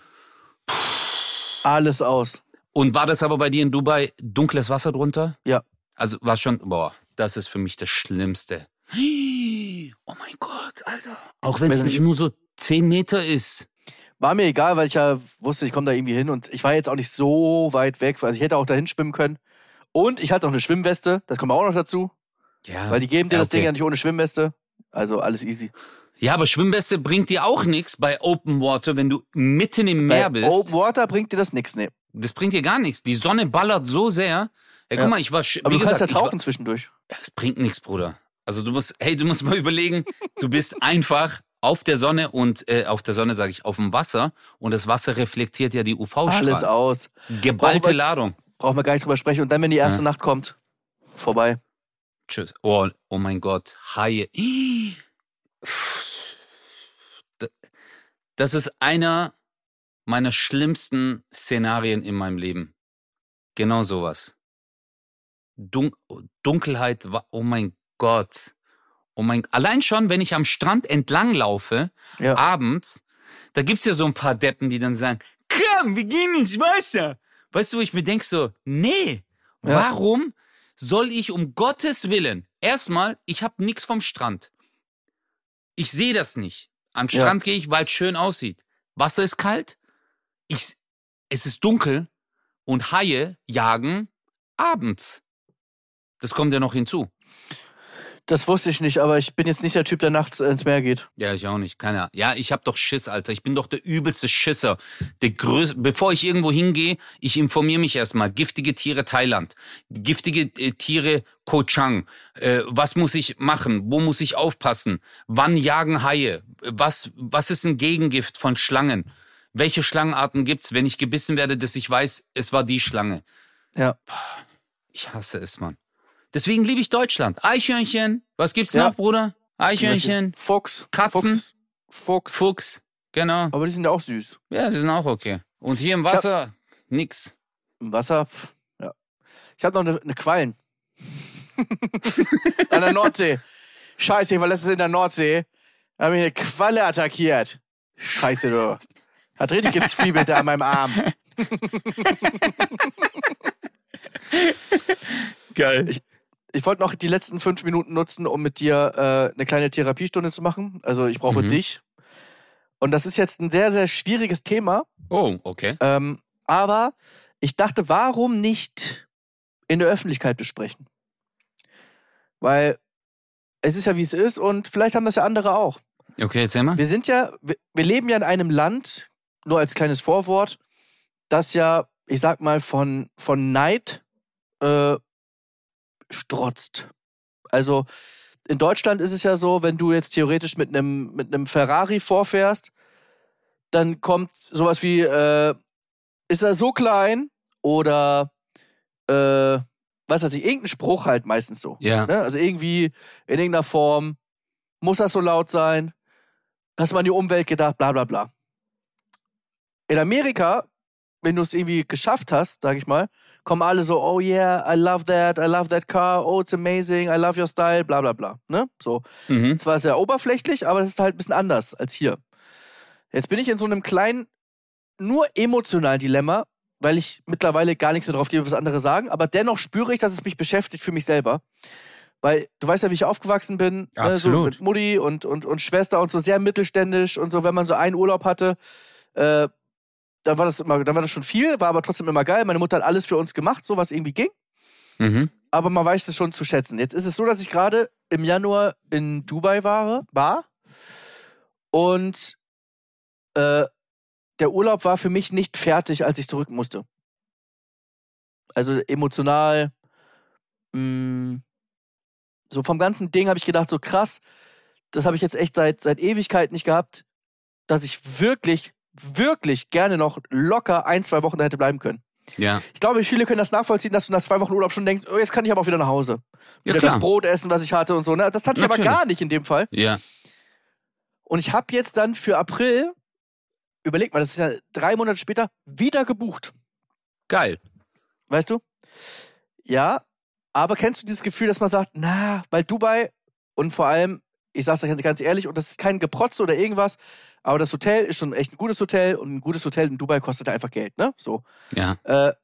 Alles aus. Und war das aber bei dir in Dubai dunkles Wasser drunter? Ja. Also war schon, boah, das ist für mich das Schlimmste. Oh mein Gott, Alter. Auch wenn es Weiß nicht nicht. nur so zehn Meter ist. War mir egal, weil ich ja wusste, ich komme da irgendwie hin und ich war jetzt auch nicht so weit weg. Also ich hätte auch dahin schwimmen können. Und ich hatte auch eine Schwimmweste, das kommt auch noch dazu. Ja, Weil die geben dir ja, das Ding okay. ja nicht ohne Schwimmweste. Also alles easy. Ja, aber Schwimmweste bringt dir auch nichts bei Open Water, wenn du mitten im Meer Bei bist. Open Water bringt dir das nix, ne. Das bringt dir gar nichts. Die Sonne ballert so sehr. Ja, guck Ja. mal, ich war, sch- Aber wie du gesagt, kannst ja ich war, tauchen zwischendurch. ja, es bringt nichts, Bruder. Also du musst, hey, du musst mal überlegen, du bist einfach auf der Sonne und, äh, auf der Sonne sage ich, auf dem Wasser und das Wasser reflektiert ja die U V-Strahlen. Alles aus. Geballte Brauchen wir- Ladung. Brauchen wir gar nicht drüber sprechen. Und dann, wenn die erste Ja. Nacht kommt, vorbei. Tschüss. Oh, oh mein Gott, Haie. Ih. Das ist einer meiner schlimmsten Szenarien in meinem Leben. Genau sowas. Dun Dunkelheit, wa- oh mein Gott. Oh mein, allein schon, wenn ich am Strand entlang laufe, Ja. abends, da gibt's ja so ein paar Deppen, die dann sagen, komm, wir gehen ins Wasser. Weißt du, wo ich mir denk so, nee, Ja. warum soll ich um Gottes Willen, erstmal, ich hab nix vom Strand. Ich sehe das nicht. An den Ja. Strand gehe ich, weil es schön aussieht. Wasser ist kalt, ich, es ist dunkel und Haie jagen abends. Das kommt ja noch hinzu. Das wusste ich nicht, aber ich bin jetzt nicht der Typ, der nachts ins Meer geht. Ja, ich auch nicht. Keine Ahnung. Ja, ich hab doch Schiss, Alter. Ich bin doch der übelste Schisser. Der größte. Bevor ich irgendwo hingehe, ich informiere mich erstmal. Giftige Tiere Thailand. Giftige äh, Tiere Koh Chang. Äh, was muss ich machen? Wo muss ich aufpassen? Wann jagen Haie? Was, was ist ein Gegengift von Schlangen? Welche Schlangenarten gibt's, wenn ich gebissen werde, dass ich weiß, es war die Schlange? Ja. Ich hasse es, Mann. Deswegen liebe ich Deutschland. Eichhörnchen. Was gibt's Ja. noch, Bruder? Eichhörnchen. Fuchs. Katzen. Fuchs. Fuchs. Fuchs, genau. Aber die sind ja auch süß. Ja, die sind auch okay. Und hier im Wasser nix. Im Wasser, pff, ja. Ich habe noch eine, eine Quallen. An der Nordsee. Scheiße, ich war letztens in der Nordsee. Da haben mich eine Qualle attackiert. Scheiße, du. Hat richtig gezwiebelt da an meinem Arm. Geil. Ich- ich wollte noch die letzten fünf Minuten nutzen, um mit dir äh, eine kleine Therapiestunde zu machen. Also ich brauche Mhm. dich. Und das ist jetzt ein sehr, sehr schwieriges Thema. Oh, okay. Ähm, aber ich dachte, warum nicht in der Öffentlichkeit besprechen? Weil es ist ja, wie es ist und vielleicht haben das ja andere auch. Okay, erzähl mal. Wir sind ja, wir, wir leben ja in einem Land, nur als kleines Vorwort, das ja, ich sag mal, von, von Neid äh, strotzt. Also in Deutschland ist es ja so, wenn du jetzt theoretisch mit einem mit einem Ferrari vorfährst, dann kommt sowas wie, äh, ist er so klein oder äh, was weiß ich, irgendein Spruch halt meistens so. Ja. Ne? Also irgendwie in irgendeiner Form muss das so laut sein, hast du mal an die Umwelt gedacht, bla bla bla. In Amerika, wenn du es irgendwie geschafft hast, sag ich mal, kommen alle so, oh yeah, I love that, I love that car, oh, it's amazing, I love your style, bla bla bla. Ne? So. Mhm. Zwar sehr oberflächlich, aber das ist halt ein bisschen anders als hier. Jetzt bin ich in so einem kleinen, nur emotionalen Dilemma, weil ich mittlerweile gar nichts mehr drauf gebe, was andere sagen, aber dennoch spüre ich, dass es mich beschäftigt für mich selber. Weil du weißt ja, wie ich aufgewachsen bin, ne, so Absolut. mit Mutti und, und, und Schwester und so sehr mittelständisch und so, wenn man so einen Urlaub hatte, äh, dann war das immer, dann war das schon viel, war aber trotzdem immer geil. Meine Mutter hat alles für uns gemacht, so was irgendwie ging. Mhm. Aber man weiß es schon zu schätzen. Jetzt ist es so, dass ich gerade im Januar in Dubai war, war und äh, der Urlaub war für mich nicht fertig, als ich zurück musste. Also emotional, mh, so vom ganzen Ding habe ich gedacht, so krass, das habe ich jetzt echt seit, seit Ewigkeit nicht gehabt, dass ich wirklich, wirklich gerne noch locker ein, zwei Wochen da hätte bleiben können. Ja. Ich glaube, viele können das nachvollziehen, dass du nach zwei Wochen Urlaub schon denkst, oh, jetzt kann ich aber auch wieder nach Hause. Ja, Wieder klar. das Brot essen, was ich hatte und so. Ne? Das hatte ich Natürlich. aber gar nicht in dem Fall. Ja. Und ich habe jetzt dann für April, überleg mal, das ist ja drei Monate später, wieder gebucht. Geil. Weißt du? Ja, aber kennst du dieses Gefühl, dass man sagt, na, weil Dubai und vor allem, ich sag's dir ganz ehrlich, und das ist kein Geprotze oder irgendwas, aber das Hotel ist schon echt ein gutes Hotel und ein gutes Hotel in Dubai kostet einfach Geld, ne? So. Ja. Äh,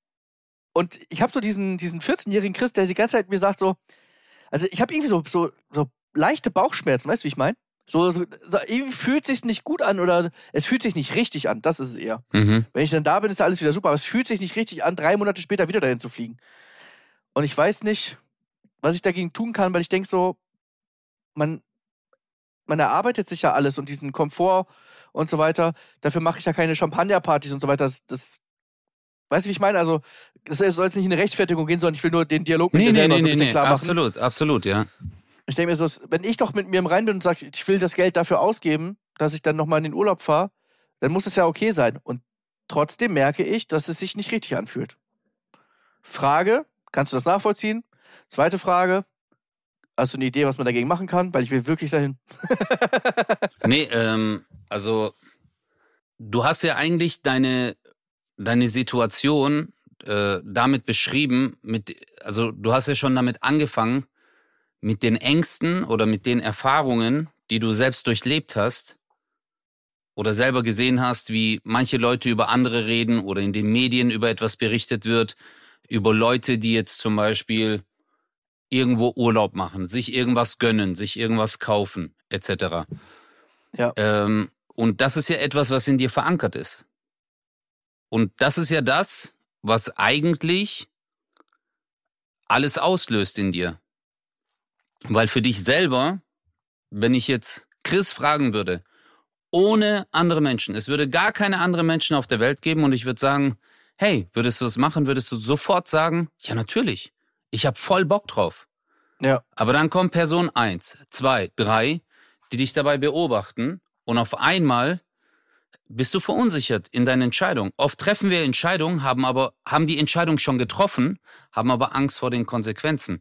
und ich habe so diesen, diesen vierzehnjährigen Chris, der die ganze Zeit mir sagt so, also ich habe irgendwie so, so, so leichte Bauchschmerzen, weißt du, wie ich meine? So, so, so, irgendwie fühlt sich nicht gut an oder es fühlt sich nicht richtig an, das ist es eher. Mhm. Wenn ich dann da bin, ist ja alles wieder super, aber es fühlt sich nicht richtig an, drei Monate später wieder dahin zu fliegen. Und ich weiß nicht, was ich dagegen tun kann, weil ich denke so, man, man erarbeitet sich ja alles und diesen Komfort und so weiter. Dafür mache ich ja keine Champagnerpartys und so weiter. Das, das weißt du, wie ich meine? Also, das soll jetzt nicht in eine Rechtfertigung gehen, sondern ich will nur den Dialog mit Nee, mir nee, selber nee, so ein nee, bisschen nee. klar machen. Absolut, absolut, ja. Ich denke mir so, wenn ich doch mit mir im Rein bin und sage, ich will das Geld dafür ausgeben, dass ich dann nochmal in den Urlaub fahre, dann muss es ja okay sein. Und trotzdem merke ich, dass es sich nicht richtig anfühlt. Frage, kannst du das nachvollziehen? Zweite Frage, hast du eine Idee, was man dagegen machen kann? Weil ich will wirklich dahin. Nee, ähm, also du hast ja eigentlich deine, deine Situation äh, damit beschrieben, mit, also du hast ja schon damit angefangen, mit den Ängsten oder mit den Erfahrungen, die du selbst durchlebt hast oder selber gesehen hast, wie manche Leute über andere reden oder in den Medien über etwas berichtet wird, über Leute, die jetzt zum Beispiel irgendwo Urlaub machen, sich irgendwas gönnen, sich irgendwas kaufen, et cetera. Ja. Ähm, und das ist ja etwas, was in dir verankert ist. Und das ist ja das, was eigentlich alles auslöst in dir. Weil für dich selber, wenn ich jetzt Chris fragen würde, ohne andere Menschen, es würde gar keine anderen Menschen auf der Welt geben und ich würde sagen, hey, würdest du das machen, würdest du sofort sagen, ja natürlich, ich habe voll Bock drauf. Ja. Aber dann kommt Person eins, zwei, drei, die dich dabei beobachten und auf einmal bist du verunsichert in deinen Entscheidungen. Oft treffen wir Entscheidungen, haben aber haben die Entscheidung schon getroffen, haben aber Angst vor den Konsequenzen.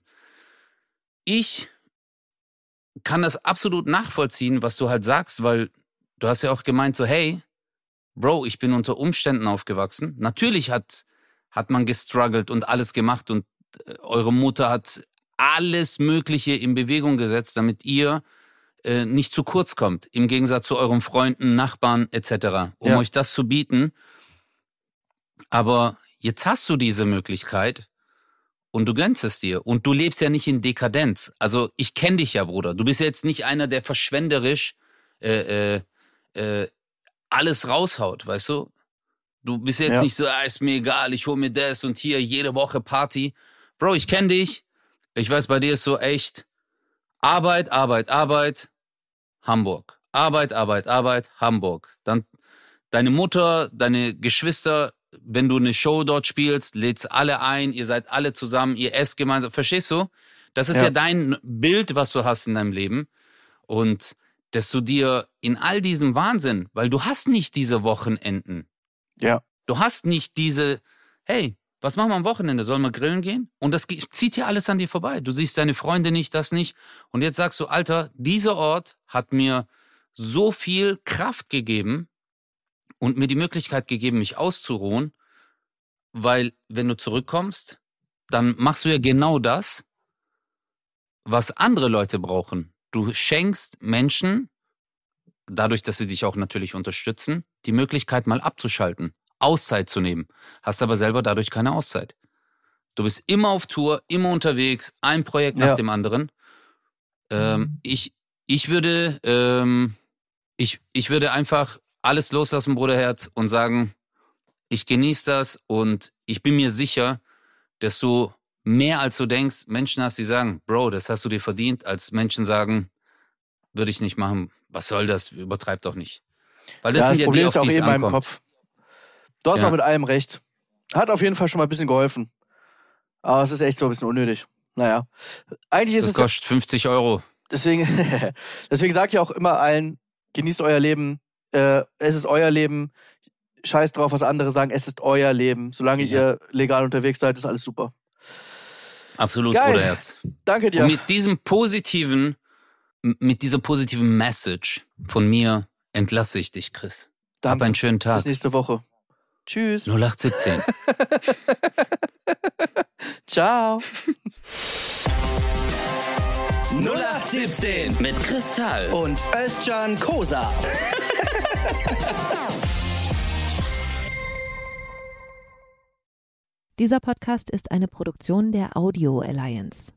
Ich kann das absolut nachvollziehen, was du halt sagst, weil du hast ja auch gemeint so, hey, Bro, ich bin unter Umständen aufgewachsen. Natürlich hat, hat man gestruggelt und alles gemacht und äh, eure Mutter hat alles Mögliche in Bewegung gesetzt, damit ihr äh, nicht zu kurz kommt. Im Gegensatz zu euren Freunden, Nachbarn et cetera. Um Ja. euch das zu bieten. Aber jetzt hast du diese Möglichkeit und du gönnst es dir und du lebst ja nicht in Dekadenz. Also ich kenne dich ja, Bruder. Du bist jetzt nicht einer, der verschwenderisch äh, äh, äh, alles raushaut, weißt du? Du bist jetzt Ja. nicht so, ah, ist mir egal, ich hol mir das und hier jede Woche Party. Bro, ich kenne dich. Ich weiß, bei dir ist so echt Arbeit, Arbeit, Arbeit, Hamburg. Arbeit, Arbeit, Arbeit, Hamburg. Dann deine Mutter, deine Geschwister, wenn du eine Show dort spielst, lädst alle ein, ihr seid alle zusammen, ihr esst gemeinsam. Verstehst du? Das ist ja, Ja. dein Bild, was du hast in deinem Leben. Und dass du dir in all diesem Wahnsinn, weil du hast nicht diese Wochenenden. Ja. Du hast nicht diese, hey, was machen wir am Wochenende? Sollen wir grillen gehen? Und das ge- zieht ja alles an dir vorbei. Du siehst deine Freunde nicht, das nicht. Und jetzt sagst du, Alter, dieser Ort hat mir so viel Kraft gegeben und mir die Möglichkeit gegeben, mich auszuruhen, weil wenn du zurückkommst, dann machst du ja genau das, was andere Leute brauchen. Du schenkst Menschen, dadurch, dass sie dich auch natürlich unterstützen, die Möglichkeit mal abzuschalten, Auszeit zu nehmen. Hast aber selber dadurch keine Auszeit. Du bist immer auf Tour, immer unterwegs, ein Projekt nach Ja. dem anderen. Ähm, ich, ich würde, ähm, ich, ich würde einfach alles loslassen, Bruderherz, und sagen, ich genieße das und ich bin mir sicher, dass du mehr als du denkst, Menschen hast, die sagen, Bro, das hast du dir verdient, als Menschen sagen, würde ich nicht machen. Was soll das? Übertreib doch nicht. Weil das ja, sind das ja Problem die, ist auf auch die es eh in meinem ankommt. Kopf. Du hast Ja. auch mit allem recht. Hat auf jeden Fall schon mal ein bisschen geholfen. Aber es ist echt so ein bisschen unnötig. Naja. Eigentlich ist Das es. kostet fünfzig Euro. Deswegen, deswegen sage ich auch immer allen, genießt euer Leben. Äh, es ist euer Leben. Scheiß drauf, was andere sagen. Es ist euer Leben. Solange Ja. ihr legal unterwegs seid, ist alles super. Absolut, Geil. Bruderherz. Danke dir. Und mit diesem positiven, m- mit dieser positiven Message von mir entlasse ich dich, Chris. Hab Danke. einen schönen Tag. Bis nächste Woche. Tschüss. null acht siebzehn. Ciao. null acht siebzehn Mit Kristall. und Özcan Kosa. Dieser Podcast ist eine Produktion der Audio Alliance.